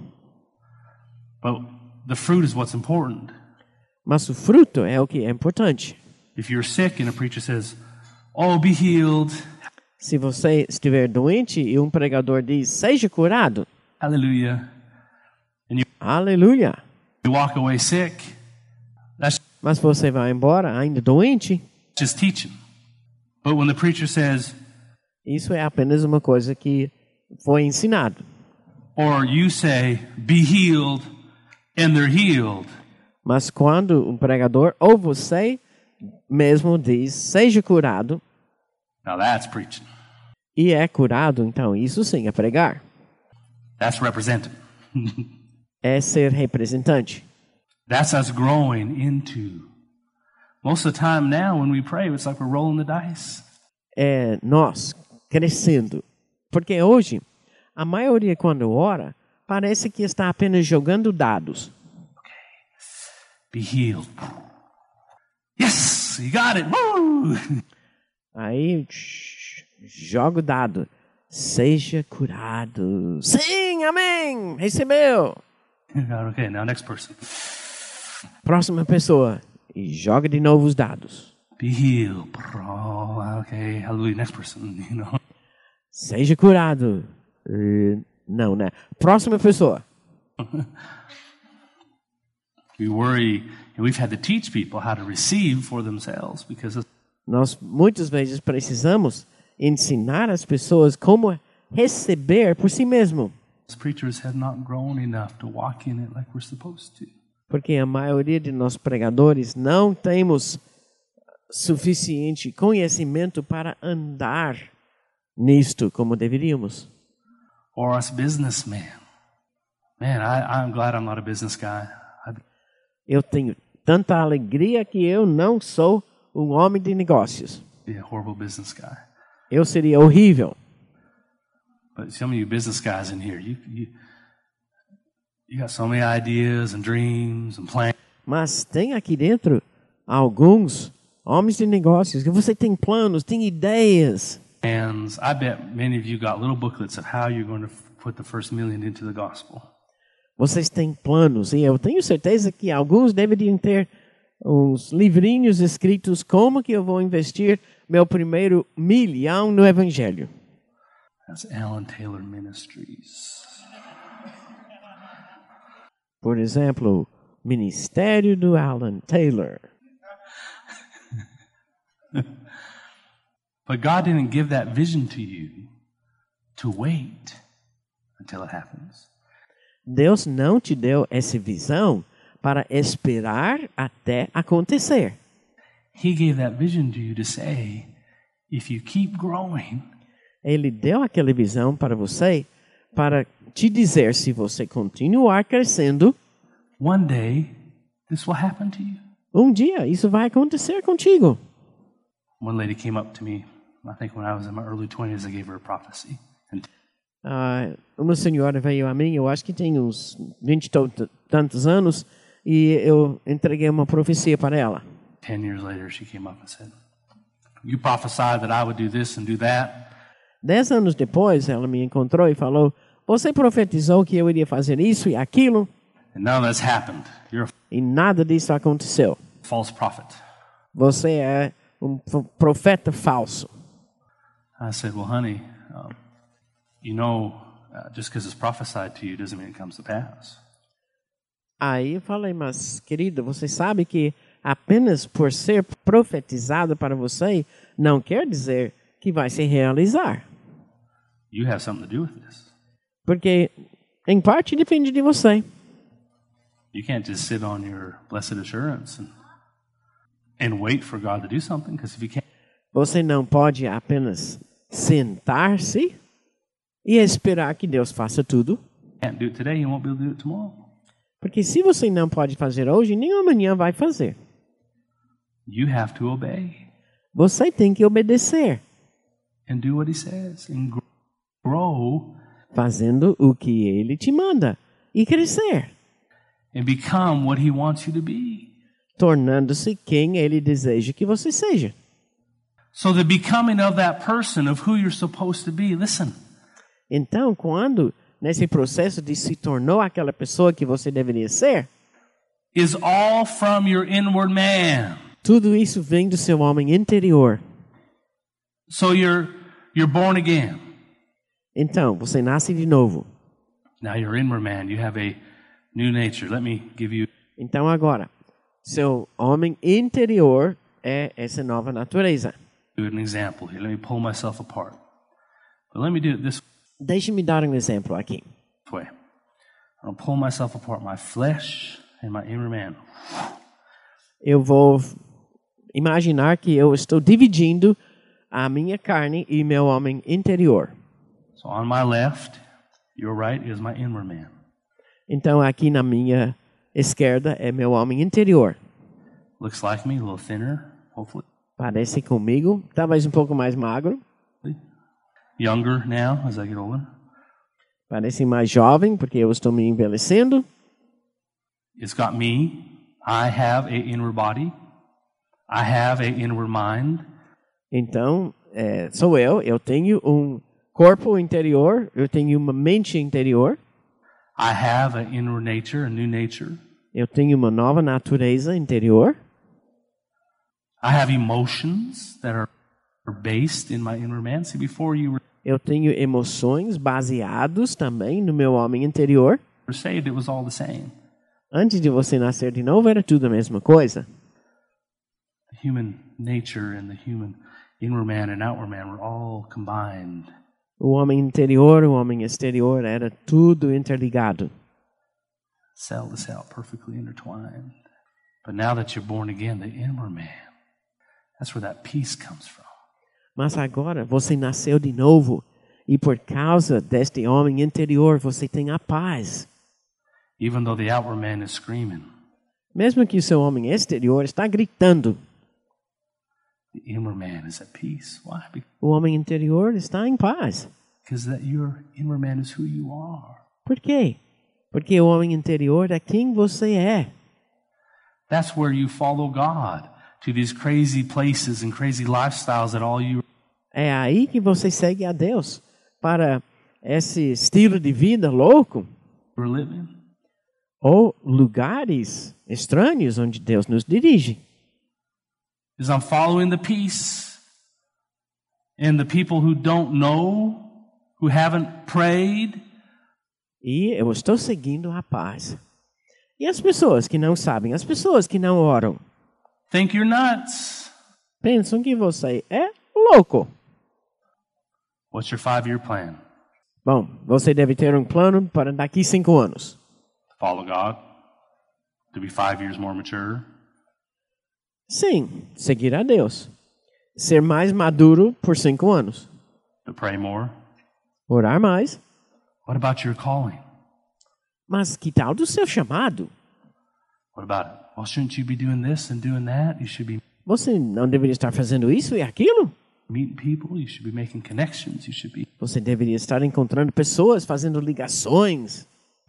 But the fruit is what's important. Mas o fruto é o que é importante. If you're sick and a preacher says, oh, be healed. Se você estiver doente e um pregador diz, seja curado. Hallelujah. And you, Aleluia. you walk away sick. That's Mas você vai embora ainda doente. just teaching. But when the preacher says, Isso é apenas uma coisa que foi ensinado. or you say, be healed, and they're healed. Mas quando um pregador ou você mesmo diz, seja curado, Now that's preaching. e é curado, então isso sim é pregar. That's representing. É ser representante. That's us growing into. Most of the time now when we pray, it's like we're rolling the dice. É nós crescendo. Porque hoje, a maioria quando ora, parece que está apenas jogando dados. Be healed. Yes, you got it. Woo! Aí, shh, joga o dado. Seja curado. Sim, amém. Recebeu. Okay, now next person. Próxima pessoa. E joga de novo os dados. Be healed. Oh, okay, hallelujah. Next person, you know. Seja curado. Uh, não, né? Próxima pessoa. We worry, and we've had to teach people how to receive for themselves because Nós muitas vezes precisamos ensinar as pessoas como receber por si mesmo. preachers have not grown enough to walk in it like we're supposed to. Porque a maioria de nós pregadores não temos suficiente conhecimento para andar nisto como deveríamos. Or us businessmen. Man, I, I'm glad I'm not a business guy. I, Eu tenho tanta alegria que eu não sou um homem de negócios. be a horrible business guy. Eu seria horrível. But some of you business guys in here, you you, you got so many ideas and dreams and plans. Mas tem aqui dentro alguns homens de negócios que você tem planos, tem ideias. And I bet many of you got little booklets of how you're going to put the first million into the gospel. Vocês têm planos e eu tenho certeza que alguns deveriam ter uns livrinhos escritos como que eu vou investir meu primeiro milhão no evangelho. That's Alan Taylor Ministries. Por exemplo, Ministério do Alan Taylor. But God didn't give that vision to you to wait until it happens. Deus não te deu essa visão para esperar até acontecer. He gave that vision to you to say, if you keep growing, Ele deu aquela visão para você para te dizer, se você continuar crescendo, one day this will happen to you. um dia isso vai acontecer contigo. One lady came up to me, I think when I was in my early twenties, I gave her a prophecy. And Ah, uma senhora veio a mim, eu acho que tem uns vinte e tantos anos, e eu entreguei uma profecia para ela. ten years later, she came up and said, you prophesied that I would do this and do that. Dez anos depois, ela me encontrou e falou, você profetizou que eu iria fazer isso e aquilo, And none of that's happened. You're e nada disso aconteceu. a false prophet. Você é um profeta falso. I said, well, honey, um, you know, uh, just because it's prophesied to you doesn't mean it comes to pass. Aí eu falei, mas querida, você sabe que apenas por ser profetizado para você, não quer dizer que vai se realizar. You have something to do with this. Porque, em parte, depende de você. You can't just sit on your blessed assurance and, and wait for God to do something, because if you can't, Você não pode apenas sentar-se e esperar que Deus faça tudo. can't do it today, you won't be able to do it tomorrow. Porque se você não pode fazer hoje, nem amanhã vai fazer. You have to obey Você tem que obedecer, and do what He says and gr- grow fazendo o que Ele te manda e crescer, and become what He wants you to be. tornando-se quem Ele deseja que você seja. So the becoming of that person of who you're supposed to be, listen, Então, quando nesse processo de se tornou aquela pessoa que você deveria ser, is all from your inward man. tudo isso vem do seu homem interior. So you're you're born again. Então, você nasce de novo. Now your inward man, you have a new nature. Let me give you Então, agora, seu homem interior é essa nova natureza. an example here. Let me pull myself apart. But let me do it this Deixe-me dar um exemplo aqui. way. I'm gonna pull myself apart, my flesh and my inner man. Eu vou imaginar que eu estou dividindo a minha carne e meu homem interior. So on my left, your right is my inward man. Então, aqui na minha esquerda é meu homem interior. Looks like me, a little thinner, hopefully. Parece comigo, talvez um pouco mais magro. Younger now as I get older. Parece mais jovem, porque eu estou me envelhecendo. It's got me. I have a inward body. I have a inward mind. Então, é, sou eu. Eu tenho um corpo interior, eu tenho uma mente interior. I have an inward nature, a new nature. Eu tenho uma nova natureza interior. I have emotions that are based in my inward man. See, before you Eu tenho emoções baseados também no meu homem interior. were saved, it was all the same. Antes de você nascer de novo, era tudo a mesma coisa. The human nature and the human inward man and outward man were all combined. O homem interior, o homem exterior, era tudo interligado. Cell to cell, perfectly intertwined. But now that you're born again, the inward man, that's where that peace comes from. Mas agora você nasceu de novo e por causa deste homem interior você tem a paz. Even though the outward man is screaming, Mesmo que o seu homem exterior está gritando, the inward man is at peace. Why? o homem interior está em paz. Because that your inward man is who you are. Por quê? Porque o homem interior é quem você é. That's where you follow God to these crazy places and crazy lifestyles that all you É aí que você segue a Deus para esse estilo de vida louco were living. ou lugares estranhos onde Deus nos dirige. Is I'm following the peace. And the people who don't know, who haven't prayed, E eu estou seguindo a paz. E as pessoas que não sabem, as pessoas que não oram, think you're nuts. pensam que você é louco. What's your five-year plan? Bom, você deve ter um plano para daqui cinco anos. To follow God? To be five years more mature? Sim, seguir a Deus. Ser mais maduro por cinco anos. To pray more? Orar mais. What about your calling? Mas que tal do seu chamado? What about it? Well, shouldn't you be doing this and doing that? You should be Você não deveria estar fazendo isso e aquilo? meeting people. You should be making connections. You should be... Você deveria estar encontrando pessoas, fazendo ligações.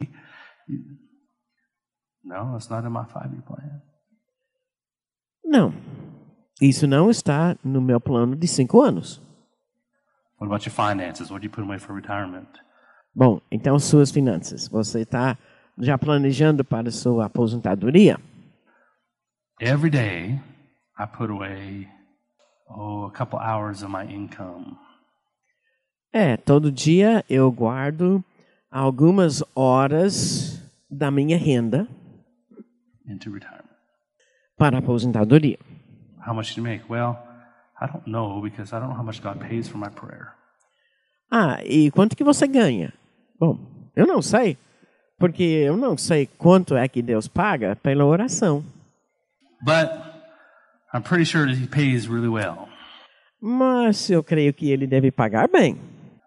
No, that's not in my five-year plan. Não, isso não está no meu plano de cinco anos. What about your finances? What do you put away for retirement? Bom, então suas finanças. Você está já planejando para sua aposentadoria? Every day, I put away, oh, a couple hours of my income. É, todo dia eu guardo algumas horas da minha renda Into retirement. para a aposentadoria. How much do you make? Well, I don't know because I don't know how much God pays for my prayer. Ah, e quanto que você ganha? Bom, eu não sei, porque eu não sei quanto é que Deus paga pela oração. But I'm pretty sure that He pays really well. Mas eu creio que Ele deve pagar bem.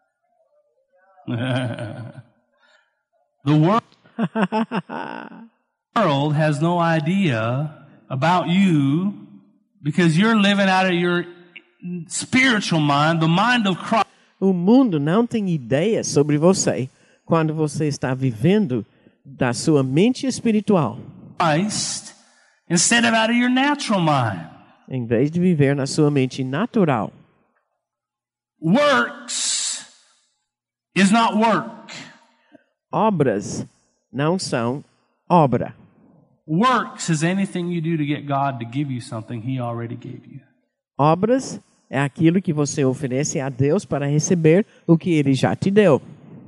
The world world has no idea about you because you're living out of your spiritual mind, the mind of Christ. O mundo não tem ideia sobre você quando você está vivendo da sua mente espiritual, Christ instead of out of your natural mind. em vez de viver na sua mente natural. Works is not work. Obras não são obra. Works is anything you do to get God to give you something He already gave you. Obras é aquilo que você oferece a Deus para receber o que Ele já te deu.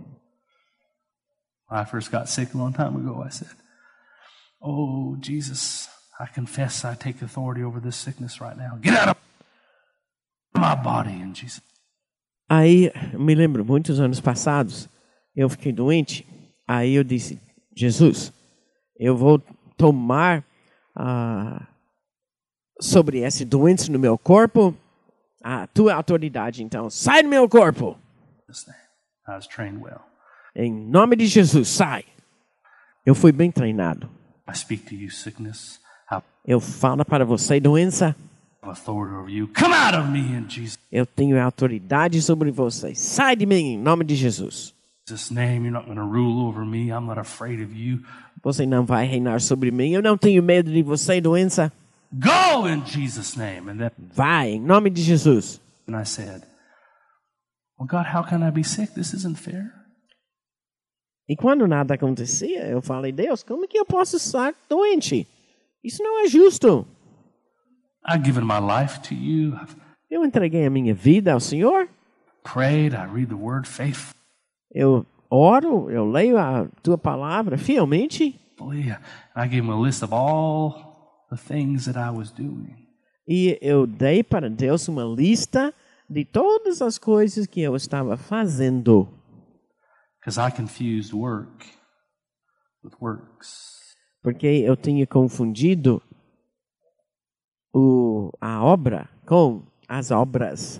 When I first got sick a long time ago, I said, "Oh, Jesus, I confess I take authority over this sickness right now. Get out of my body in Jesus." Aí, eu me lembro, muitos anos passados, eu fiquei doente. Aí eu disse, Jesus, eu vou tomar ah, sobre essa doença no meu corpo a tua autoridade. Então, sai do meu corpo. I was trained well. Em nome de Jesus, sai. Eu fui bem treinado. I speak to you, sickness. I Eu falo para você, doença. have authority over you. Come out of me in Jesus' Eu tenho autoridade sobre você. Sai de mim em nome de Jesus. name. You're not going to rule over me. I'm not afraid of you. Você não vai reinar sobre mim. Eu não tenho medo de você, doença. Go in Jesus' name. And then Vai em nome de Jesus. and I said, well, God, how can I be sick? This isn't fair. E quando nada acontecia, eu falei, Deus, como que eu posso estar doente? Isso não é justo. I've given my life to you. I've Eu entreguei a minha vida ao Senhor. prayed. I read the word faithfully. Eu oro, eu leio a tua palavra fielmente. And I gave him a list of all the things that I was doing. E eu dei para Deus uma lista de todas as coisas que eu estava fazendo. Because I confused work with works. Porque eu tinha confundido o, a obra com as obras.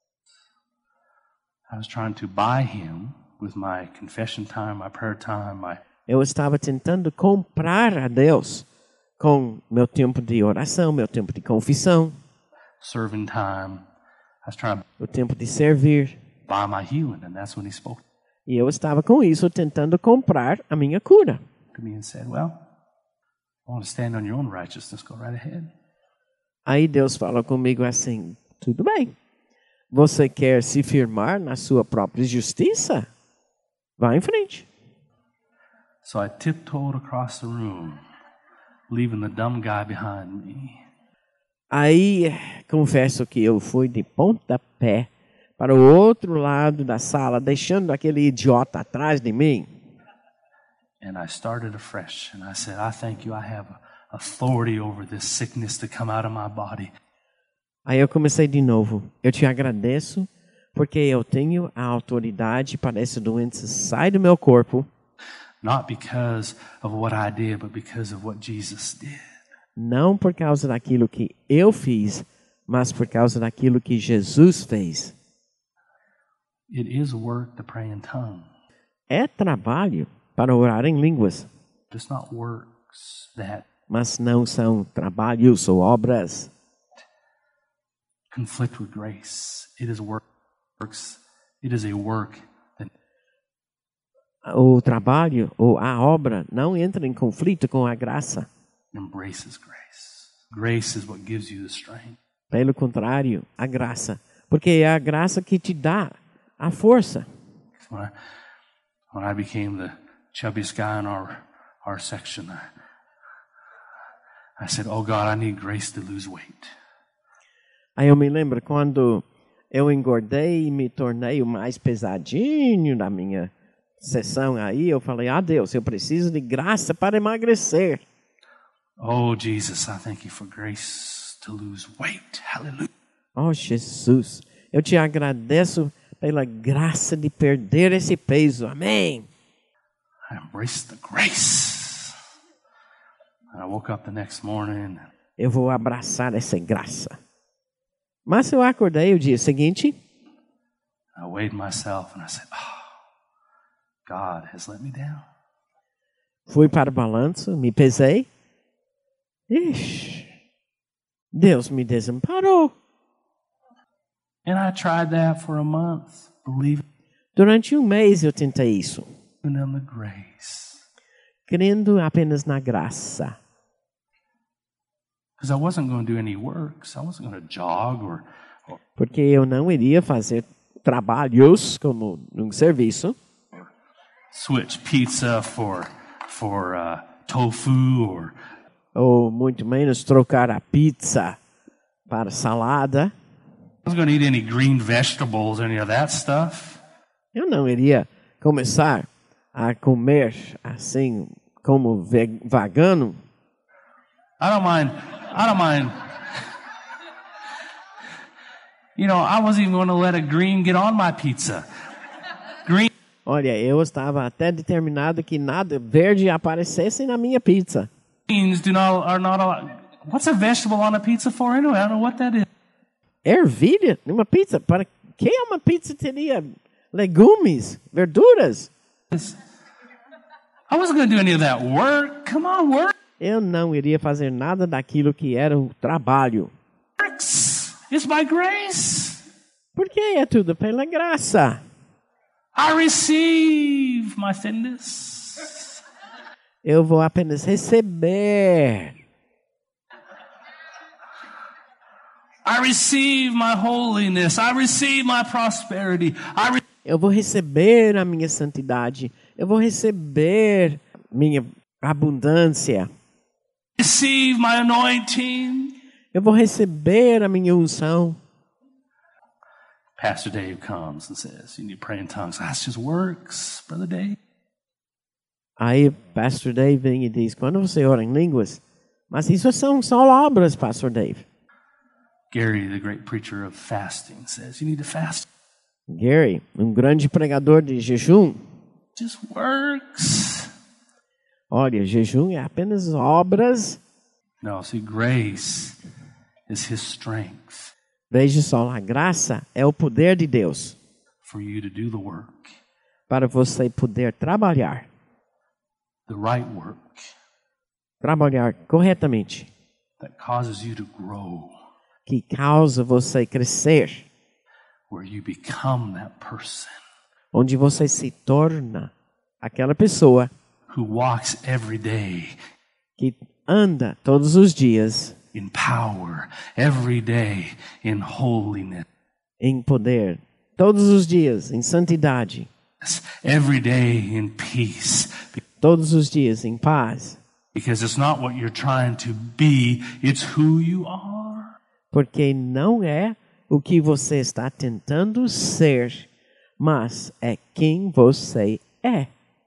I was trying to buy him with my confession time, my prayer time, my Eu estava tentando comprar a Deus com meu tempo de oração, meu tempo de confissão, serving time. I was trying to o tempo de servir. buy my healing, and that's when he spoke E eu estava com isso tentando comprar a minha cura. to me and said, well, want to stand on your own righteousness, go right ahead. Aí Deus falou comigo assim, tudo bem. Você quer se firmar na sua própria justiça? Vá em frente. So I tiptoed across the room, leaving the dumb guy behind me. Aí, confesso que eu fui de pontapé para o outro lado da sala, deixando aquele idiota atrás de mim. And I started afresh, and I said, I thank you, I have authority over this sickness to come out of my body. Aí eu comecei de novo. Eu te agradeço, porque eu tenho a autoridade para essa doença sair do meu corpo. Not because of what I did, but because of what Jesus did. Não por causa daquilo que eu fiz, mas por causa daquilo que Jesus fez. It is work to pray in tongues. É trabalho para orar em línguas, It's not works that mas não são trabalhos ou obras. conflict with grace. It is works. It is a work that O trabalho ou a obra não entra em conflito com a graça. embraces grace. Grace is what gives you the strength. Pelo contrário, a graça. Porque é a graça que te dá a força. When I, when I became the chubbiest guy in our our section, I, I said, "Oh God, I need grace to lose weight." Aí eu me lembro quando eu engordei e me tornei o mais pesadinho da minha sessão aí, eu falei, ah Deus, eu preciso de graça para emagrecer. Oh Jesus, I thank you for grace to lose weight. Hallelujah. Oh Jesus, eu te agradeço pela graça de perder esse peso. Amém. I embraced the grace. And I woke up the next morning. Eu vou abraçar essa graça. Mas eu acordei o dia seguinte. I weighed myself and I said, "Oh, God has let me down." Fui para o balanço, me pesei. Ixi, Deus me desamparou. And I tried that for a month, believing Durante um mês eu tentei isso, in the grace. crendo apenas na graça. Because I wasn't going to do any works. I wasn't going to jog or, or Porque eu não iria fazer trabalhos como um serviço, switch pizza for for uh, tofu or ou muito menos trocar a pizza para salada. I was going to eat any green vegetables, any of that stuff. Eu não iria começar a comer assim como ve- vegano. I don't mind. I don't mind. You know, I wasn't even going to let a green get on my pizza. Green. Olha, eu estava até determinado que nada verde aparecesse na minha pizza. Beans do not are not allowed. What's a vegetable on a pizza for anyway? I don't know what that is. Ervilha numa pizza? Para que uma pizza teria legumes, verduras? I wasn't going to do any of that work. Come on, work. Eu não iria fazer nada daquilo que era o trabalho. Works. It's by grace. Porque é tudo pela graça. I receive my thinness. Eu vou apenas receber. I receive my holiness. I receive my prosperity. I re- Eu vou receber a minha santidade. Eu vou receber minha abundância. receive my anointing. Eu vou receber a minha unção. Pastor Dave comes and says, "You need to pray in tongues." That's just works, Brother Dave. Aí Pastor Dave vem e diz, quando você ora em línguas, mas isso são só obras, Pastor Dave. Gary, the great preacher of fasting, says, "You need to fast." Gary, um grande pregador de jejum. Just works. Olha, jejum é apenas obras. No, see, grace is His strength Veja só, a graça é o poder de Deus for you to do the work, para você poder trabalhar, the right work trabalhar corretamente, that causes you to grow, que causa você crescer, where you become that person onde você se torna aquela pessoa who walks every day que anda todos os dias in power, every day in holiness, em poder, todos os dias em santidade, every day in peace. todos os dias em paz. Because it's not what you're trying to be, it's who you are. Porque não é o que você está tentando ser, mas é quem você é.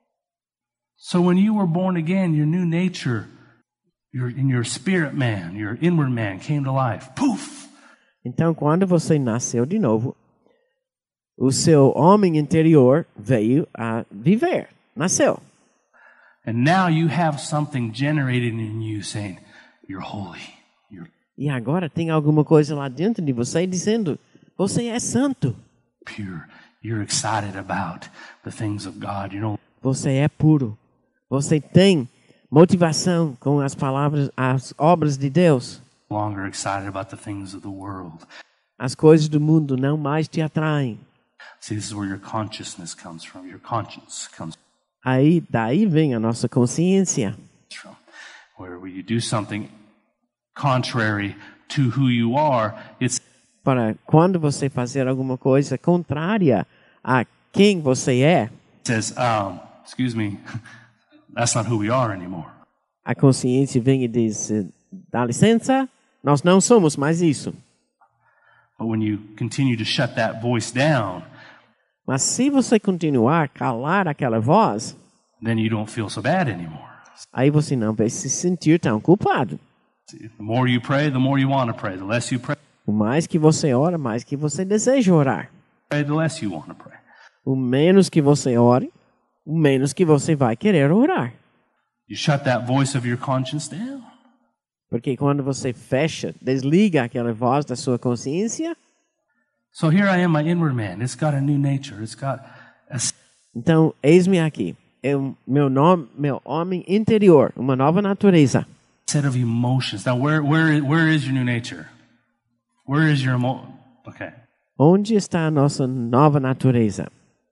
So when you were born again, your new nature, your in your spirit man, your inward man came to life. Poof! Então, quando você nasceu de novo, o seu homem interior veio a viver, nasceu. And now you have something generated in you saying, you're holy. You're E agora tem alguma coisa lá dentro de você dizendo, você é santo. pure. You're excited about the things of God. You know, Você é puro. Você tem motivação com as palavras, as obras de Deus. no longer excited about the things of the world. As coisas do mundo não mais te atraem. See, this is where your consciousness comes from. Your conscience comes Aí, daí vem a nossa consciência. from. Where when you do something contrary to who you are, it's Para quando você fazer alguma coisa contrária a quem você é, it says, um, excuse me, that's not who we are anymore. a consciência vem e diz, dá licença, nós não somos mais isso. But when you continue to shut that voice down, Mas se você continuar a calar aquela voz, then you don't feel so bad anymore. aí você não vai se sentir tão culpado. See, the more you pray, the more you want to pray. The less you pray, O mais que você ora, mais que você deseja orar. the less you want to pray. O menos que você ore, o menos que você vai querer orar. You shut that voice of your conscience down. Porque quando você fecha, desliga aquela voz da sua consciência, So here I am, my inward man. It's got a new nature. It's got a então eis-me aqui. Eu, meu nome, meu homem interior, uma nova natureza. set of emotions. Now, where where where is your new nature? Where is your emo? Okay, Onde está a nossa nova natureza?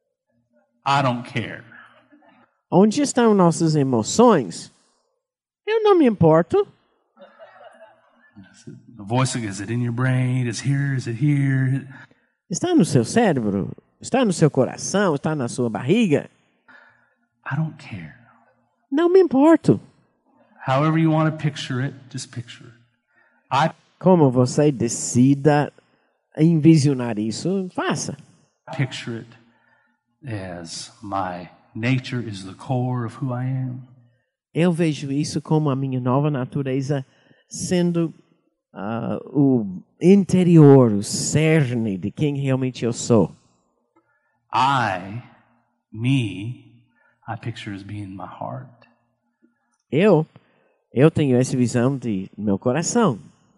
I don't care. Onde estão nossas emoções? Eu não me importo. The voice, is it in your brain? Is here? Is it here? Está no seu cérebro? Está no seu coração? Está na sua barriga? I don't care. Não me importo. However you want to picture it, just picture it. I Como você decida envisionar isso, faça. picture it as my nature is the core of who I am. Eu vejo isso como a minha nova natureza sendo uh, o interior, o cerne de quem realmente eu sou. I, me, I picture as being my heart. Eu, eu tenho essa visão de meu coração.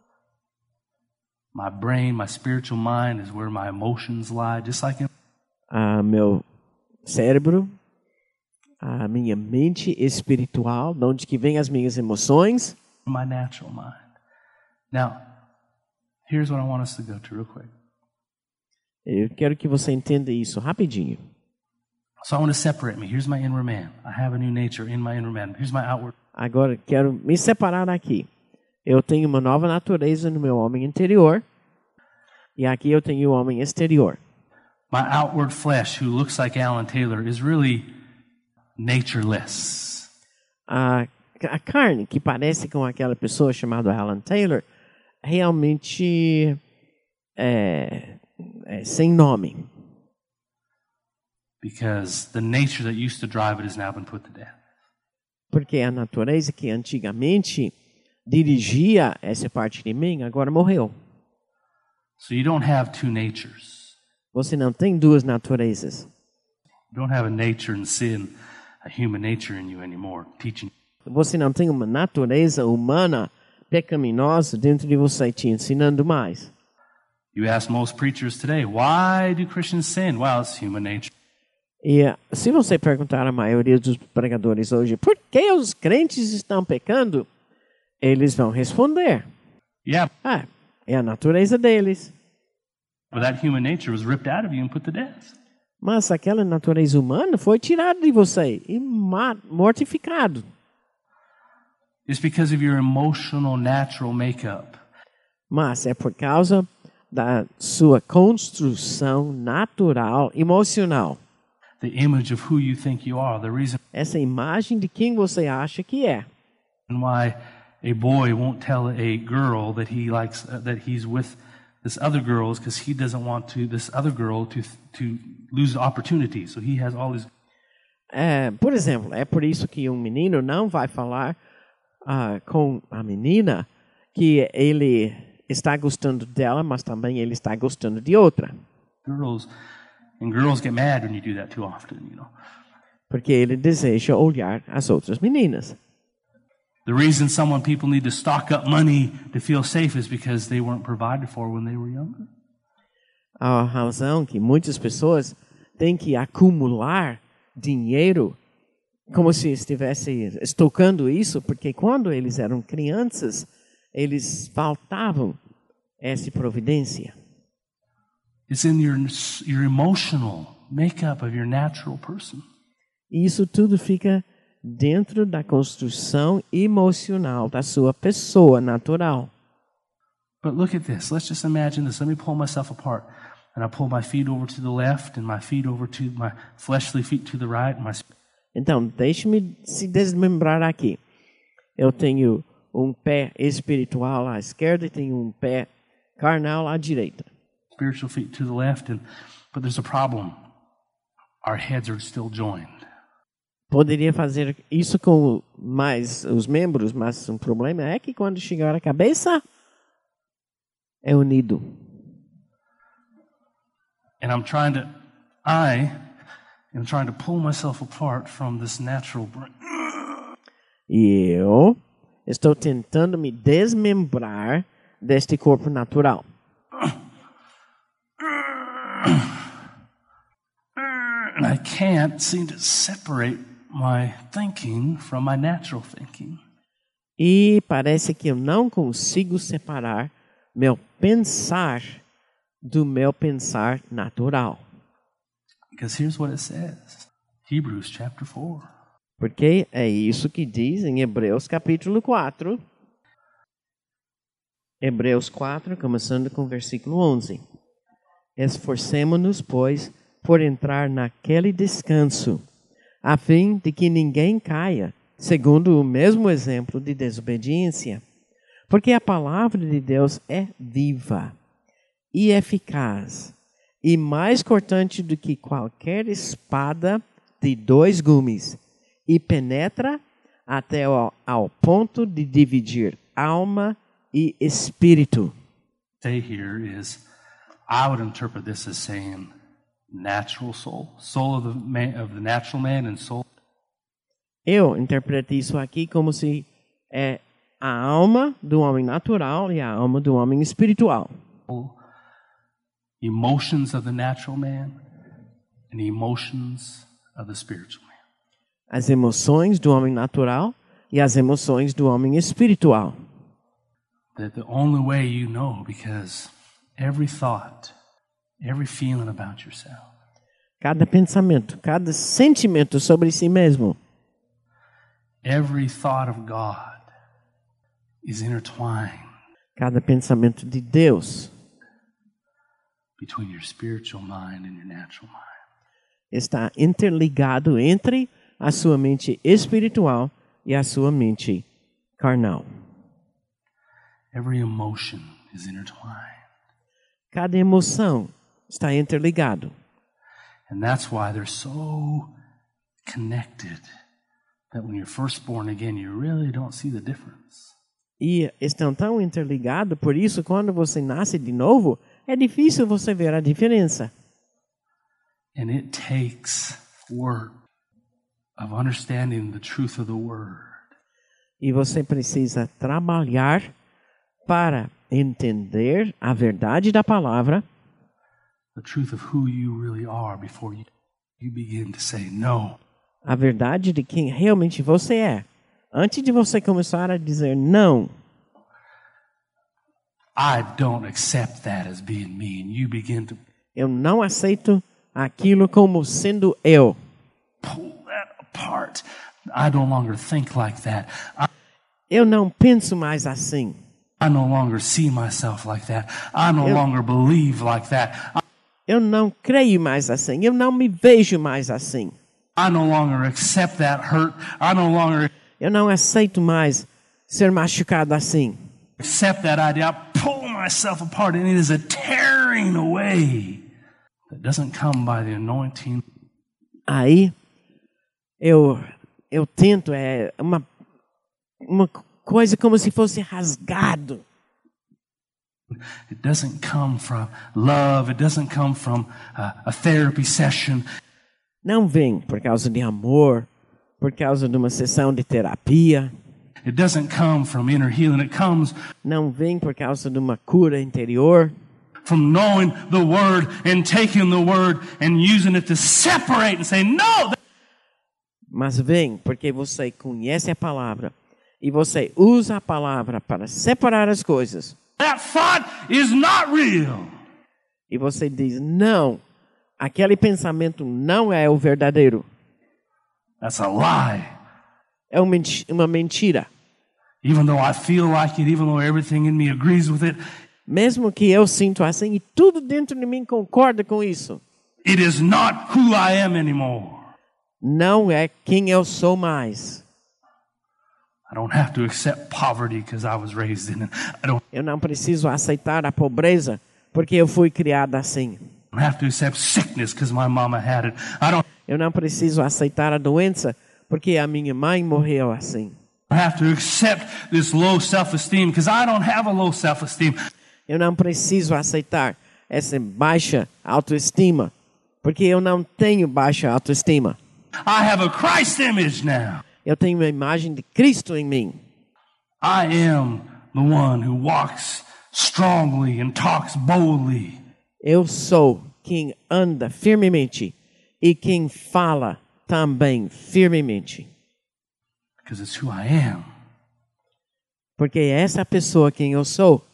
My brain, my spiritual mind is where my emotions lie, just like in Uh, meu cérebro, a minha mente espiritual, de onde que vêm as minhas emoções. my natural mind. Now, here's what I want us to go to real quick. Eu quero que você entenda isso rapidinho. So I want to separate me. Here's my inward man. I have a new nature in my inward man. Here's my outward. Agora quero me separar aqui. Eu tenho uma nova natureza no meu homem interior. E aqui eu tenho o homem exterior. My outward flesh, who looks like Alan Taylor, is really natureless. A, a carne que parece com aquela pessoa chamada Alan Taylor, realmente é, é sem nome. Because the nature that used to drive it has now been put to death. Porque a natureza que antigamente dirigia essa parte de mim, agora morreu. So you don't have two natures. Você não tem duas naturezas. You don't have a nature in sin, a human nature in you anymore, teaching. Você não tem uma natureza humana pecaminosa dentro de você te ensinando mais. You ask most preachers today, why do Christians sin? Well, it's human nature. E uh, se você perguntar à maioria dos pregadores hoje, por que os crentes estão pecando? Eles vão responder, Yeah, ah, é a natureza deles. but that human nature was ripped out of you and put to death. Mas aquela natureza humana foi tirada de você e ma- mortificado. It's because of your emotional, natural makeup. Mas é por causa da sua construção natural, emocional. The image of who you think you are. The reason Essa imagem de quem você acha que é. why a boy won't tell a girl that he likes uh, that he's with this other girl is because he doesn't want to this other girl to to lose the opportunity. So he has all these. É, por exemplo, é por isso que um menino não vai falar uh, com a menina que ele está gostando dela, mas também ele está gostando de outra. Girls and girls get mad when you do that too often, you know. Porque ele deseja olhar as outras meninas. The reason some people need to stock up money to feel safe is because they weren't provided for when they were younger. A razão que muitas pessoas têm que acumular dinheiro como se estivesse estocando isso, porque quando eles eram crianças, eles faltavam essa providência. It's in your your emotional makeup of your natural person. E isso tudo fica dentro da construção emocional da sua pessoa natural. But look at this. Let's just imagine this. Let me pull myself apart. And I pull my feet over to the left and my feet over to my fleshly feet to the right. And my... Então, deixe-me se desmembrar aqui. Eu tenho um pé espiritual à esquerda e tenho um pé carnal à direita. Spiritual feet to the left. And, but there's a problem. Our heads are still joined. Poderia fazer isso com mais os membros, mas o problema é que quando chegar a cabeça, é unido. And I'm trying to, I am trying to pull myself apart from this natural brain. E eu estou tentando me desmembrar deste corpo natural. And I can't seem to separate my thinking from my natural thinking. E parece que eu não consigo separar meu pensar do meu pensar natural. Because here's what it says. Hebrews chapter four. Porque é isso que diz em Hebreus capítulo quatro. Hebreus quatro, começando com o versículo onze. Esforcemo-nos, pois, por entrar naquele descanso, a fim de que ninguém caia, segundo o mesmo exemplo de desobediência. Porque a palavra de Deus é viva e eficaz, e mais cortante do que qualquer espada de dois gumes, e penetra até ao, ao ponto de dividir alma e espírito. Say here is, I would interpret this as saying natural soul, soul of the man, of the natural man and soul. Eu interpreto isso aqui como se é a alma do homem natural e a alma do homem espiritual. Emotions of the natural man and the emotions of the spiritual man. As emoções do homem natural e as emoções do homem espiritual. That the only way you know, because every thought, every feeling about yourself, cada pensamento, cada sentimento sobre si mesmo, every thought of God is intertwined, cada pensamento de Deus between your spiritual mind and your natural mind. Está interligado entre a sua mente espiritual e a sua mente carnal. Every emotion is intertwined. Cada emoção está interligado. And that's why they're so connected that when you're first born again, you really don't see the difference. E estão tão interligados, por isso quando você nasce de novo, é difícil você ver a diferença. And it takes work of understanding the truth of the word. E você precisa trabalhar para entender a verdade da palavra, the truth of who you really are before you, you begin to say no. A verdade de quem realmente você é, antes de você começar a dizer não. I don't accept that as being me, and you begin to Eu não aceito aquilo como sendo eu. pull that apart. I no longer think like that. I... Eu não penso mais assim. I no longer see myself like that. I no Eu- longer believe like that. I, Eu não creio mais assim. Eu não me vejo mais assim. I no longer accept that hurt. I no longer Eu não aceito mais ser machucado assim. accept that idea. I pull myself apart, and it is a tearing away that doesn't come by the anointing. Aí eu eu tento é uma uma coisa como se fosse rasgado. It doesn't come from love. It doesn't come from uh, a therapy session. Não vem por causa de amor, por causa de uma sessão de terapia. It doesn't come from inner healing. It comes Não vem por causa de uma cura interior. from knowing the word and taking the word and using it to separate and say, no, Mas vem porque você conhece a palavra e você usa a palavra para separar as coisas. that thought is not real. E você diz, não, aquele pensamento não é o verdadeiro. That's a lie. É uma menti- uma mentira. Even though I feel like it, even though everything in me agrees with it, Mesmo que eu sinto assim e tudo dentro de mim concorda com isso. it is not who I am anymore. Não é quem eu sou mais. I don't have to accept poverty because I was raised in it. I don't Eu não preciso aceitar a pobreza porque eu fui criado assim. have to accept sickness because my mama had it. I don't Eu não preciso aceitar a doença porque a minha mãe morreu assim. have to accept this low self-esteem because I don't have a low self-esteem. Eu não preciso aceitar essa baixa autoestima porque eu não tenho baixa autoestima. I have a Christ image now. Eu tenho uma imagem de Cristo em mim. I am the one who walks strongly and talks boldly. Eu sou quem anda firmemente e quem fala também firmemente. Because it's who I am. Porque essa pessoa quem eu sou,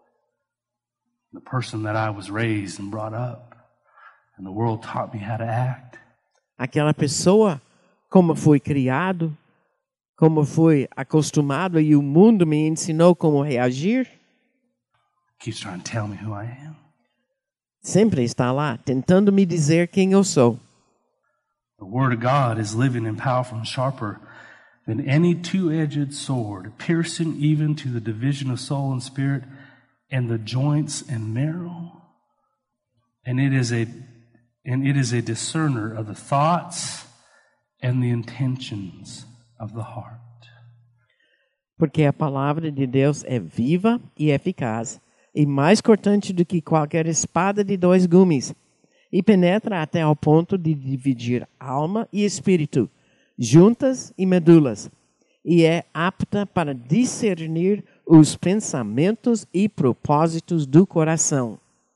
The person that I was raised and brought up. And the world taught me how to act. aquela pessoa como fui criado, como fui acostumado e o mundo me ensinou como reagir, Keeps trying to tell me who I am. sempre está lá tentando me dizer quem eu sou. The Word of God is living and powerful and sharper than any two-edged sword, piercing even to the division of soul and spirit and the joints and marrow. And it is a and it is a discerner of the thoughts and the intentions of the heart. Porque a palavra de Deus é viva e eficaz, e mais cortante do que qualquer espada de dois gumes, e penetra até ao ponto de dividir alma e espírito, juntas e medulas, e é apta para discernir os pensamentos e propósitos do coração.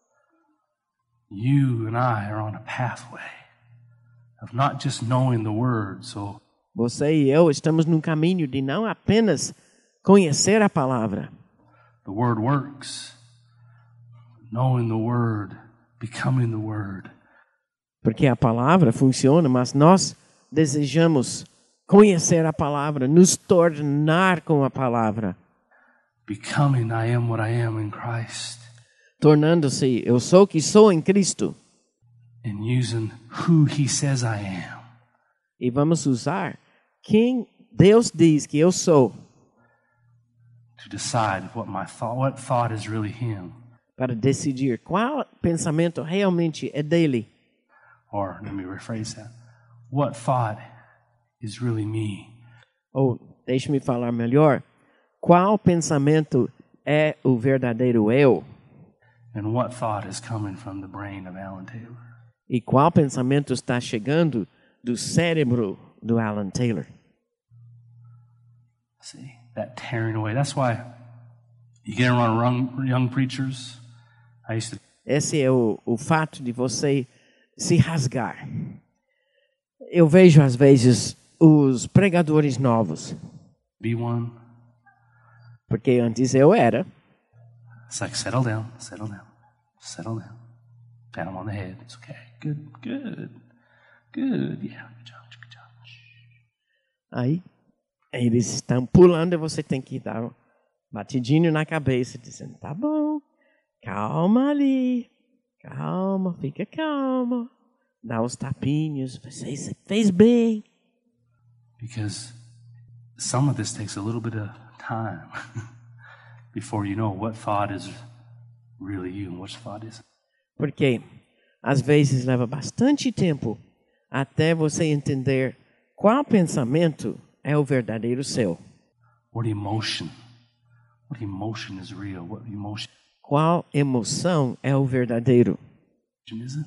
You and I are on a pathway of not just knowing the Word, so Você e eu estamos num caminho de não apenas conhecer a palavra, the Word works. Knowing the Word, becoming the Word. porque a palavra funciona, mas nós desejamos conhecer a palavra, nos tornar com a palavra, Becoming I am what I am in Christ. tornando-se eu sou o que sou em Cristo. And using who He says I am. E vamos usar quem Deus diz que eu sou To decide what my thought, what thought is really Him. para decidir qual pensamento realmente é dele. Or, let me rephrase that. What thought is really me? Ou, deixe-me falar melhor, qual pensamento é o verdadeiro eu? And what thought is coming from the brain of Alan Taylor? E qual pensamento está chegando do cérebro do Alan Taylor? See, that tearing away. That's why you get around young, young preachers. I used to Esse é o, o fato de você se rasgar. Eu vejo às vezes os pregadores novos, be one. porque antes eu era. It's like, settle down, settle down, settle down. Pat him on the head. It's okay. Good, good, good. Yeah, good job, good job. Aí Eles estão pulando e você tem que dar um batidinho na cabeça, dizendo, tá bom, calma ali, calma, fica calma. Dá os tapinhos, você fez bem. Because some of this takes a little bit of time before you know what thought is really you and which thought isn't. Porque às vezes leva bastante tempo até você entender qual pensamento é o verdadeiro seu. What emotion? What emotion is real? What emotion Qual emoção é o verdadeiro isn't?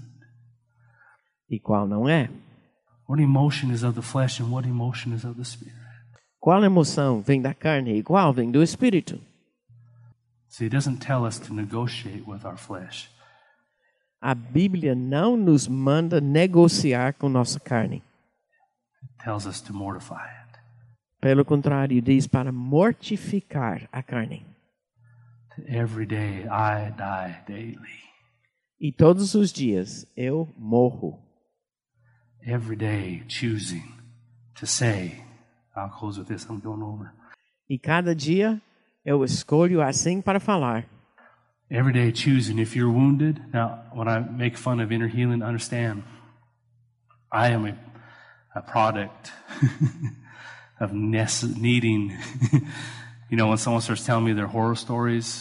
e qual não é? What emotion is of the flesh and what emotion is of the spirit? Qual emoção vem da carne e qual vem do espírito? See, it doesn't tell us to negotiate with our flesh. A Bíblia não nos manda negociar com nossa carne. It tells us to mortify it. Pelo contrário, diz para mortificar a carne. Every day I die daily. E todos os dias eu morro. Every day choosing to say, I'll close with this, I'm going over. E cada dia eu escolho assim para falar. Every day choosing, if you're wounded, now when I make fun of inner healing, understand, I am a, a product of nece- needing, you know, when someone starts telling me their horror stories.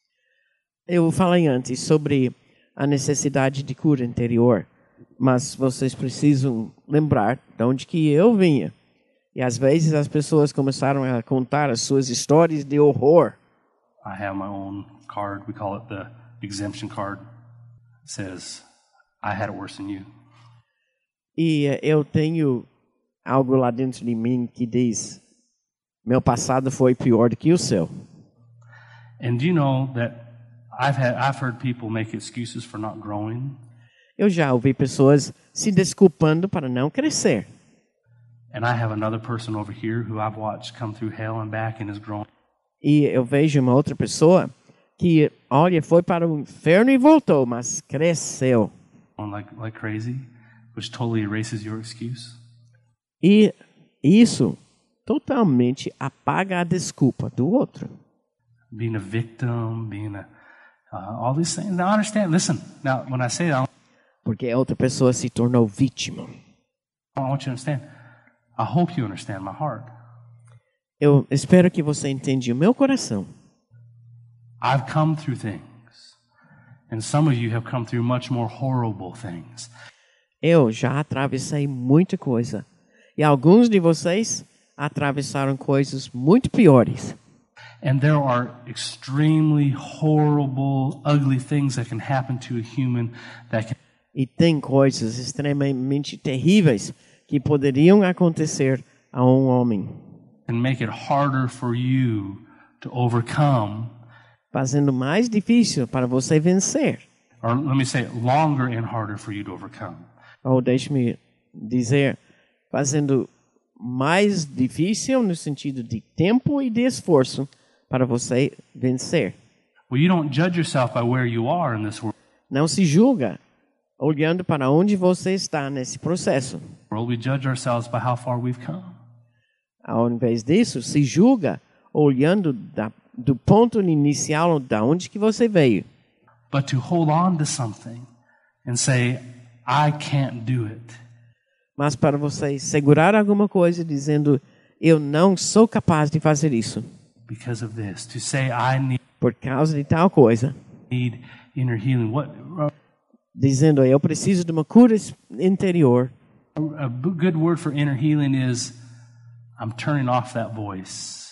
Eu falei antes sobre a necessidade de cura interior, mas vocês precisam lembrar de onde que eu vinha. E às vezes as pessoas começaram a contar as suas histórias de horror. I have my own card. We call it the exemption card. It says, I had it worse than you. E eh, eu tenho algo lá dentro de mim que diz, meu passado foi pior do que o seu. And do you know that I've had I've heard people make excuses for not growing. Eu já ouvi pessoas se desculpando para não crescer. And I have another person over here who I've watched come through hell and back and is growing. E eu vejo uma outra pessoa que, olha, foi para o inferno e voltou, mas cresceu. Like like crazy, which totally erases your excuse. E isso totalmente apaga a desculpa do outro. Being a victim, being a uh, all these things. Now I understand. Listen. Now when I say that, Porque a outra pessoa se tornou vítima. I want you to understand. I hope you understand my heart. Eu espero que você entenda o meu coração. I've come through things, and some of you have come through much more horrible things. Eu já atravessei muita coisa. E alguns de vocês atravessaram coisas muito piores. And there are extremely horrible, ugly things that can happen to a human that can E tem coisas extremamente terríveis que poderiam acontecer a um homem, and make it harder for you to overcome, fazendo mais difícil para você vencer. or let me say, longer and harder for you to overcome. Ou deixe-me dizer, fazendo mais difícil no sentido de tempo e de esforço para você vencer. Well, you don't judge yourself by where you are in this world. Não se julga olhando para onde você está nesse processo. We judge ourselves by how far we've come. Ao invés disso, se julga olhando da, do ponto inicial da onde que você veio. But to hold on to something and say, I can't do it. Mas para você segurar alguma coisa dizendo, eu não sou capaz de fazer isso. Because of this. To say, I need, Por causa de tal coisa. need inner healing. What Dizendo, eu preciso de uma cura interior. a, a good word for inner healing is, I'm turning off that voice.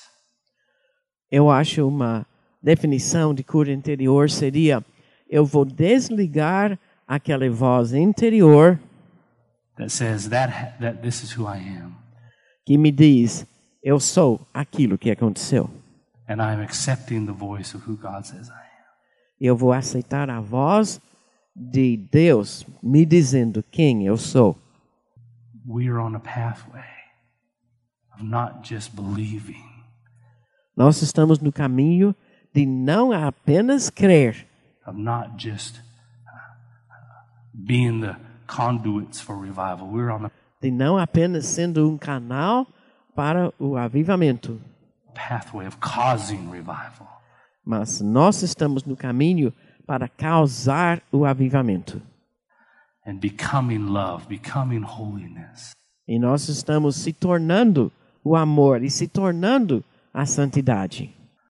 Eu acho uma definição de cura interior seria, eu vou desligar aquela voz interior That says that that this is who I am. que me diz, eu sou aquilo que aconteceu. And I'm accepting the voice of who God says I am. Eu vou aceitar a voz de Deus me dizendo quem eu sou. We are on a pathway of not just believing, Nós estamos no caminho de não apenas crer, of not just uh, being the conduits for revival. We're on the de não apenas sendo um canal para o avivamento. pathway of causing revival. Mas nós estamos no caminho para causar o avivamento. And becoming love, becoming holiness. E nós estamos se tornando o amor e se tornando a santidade.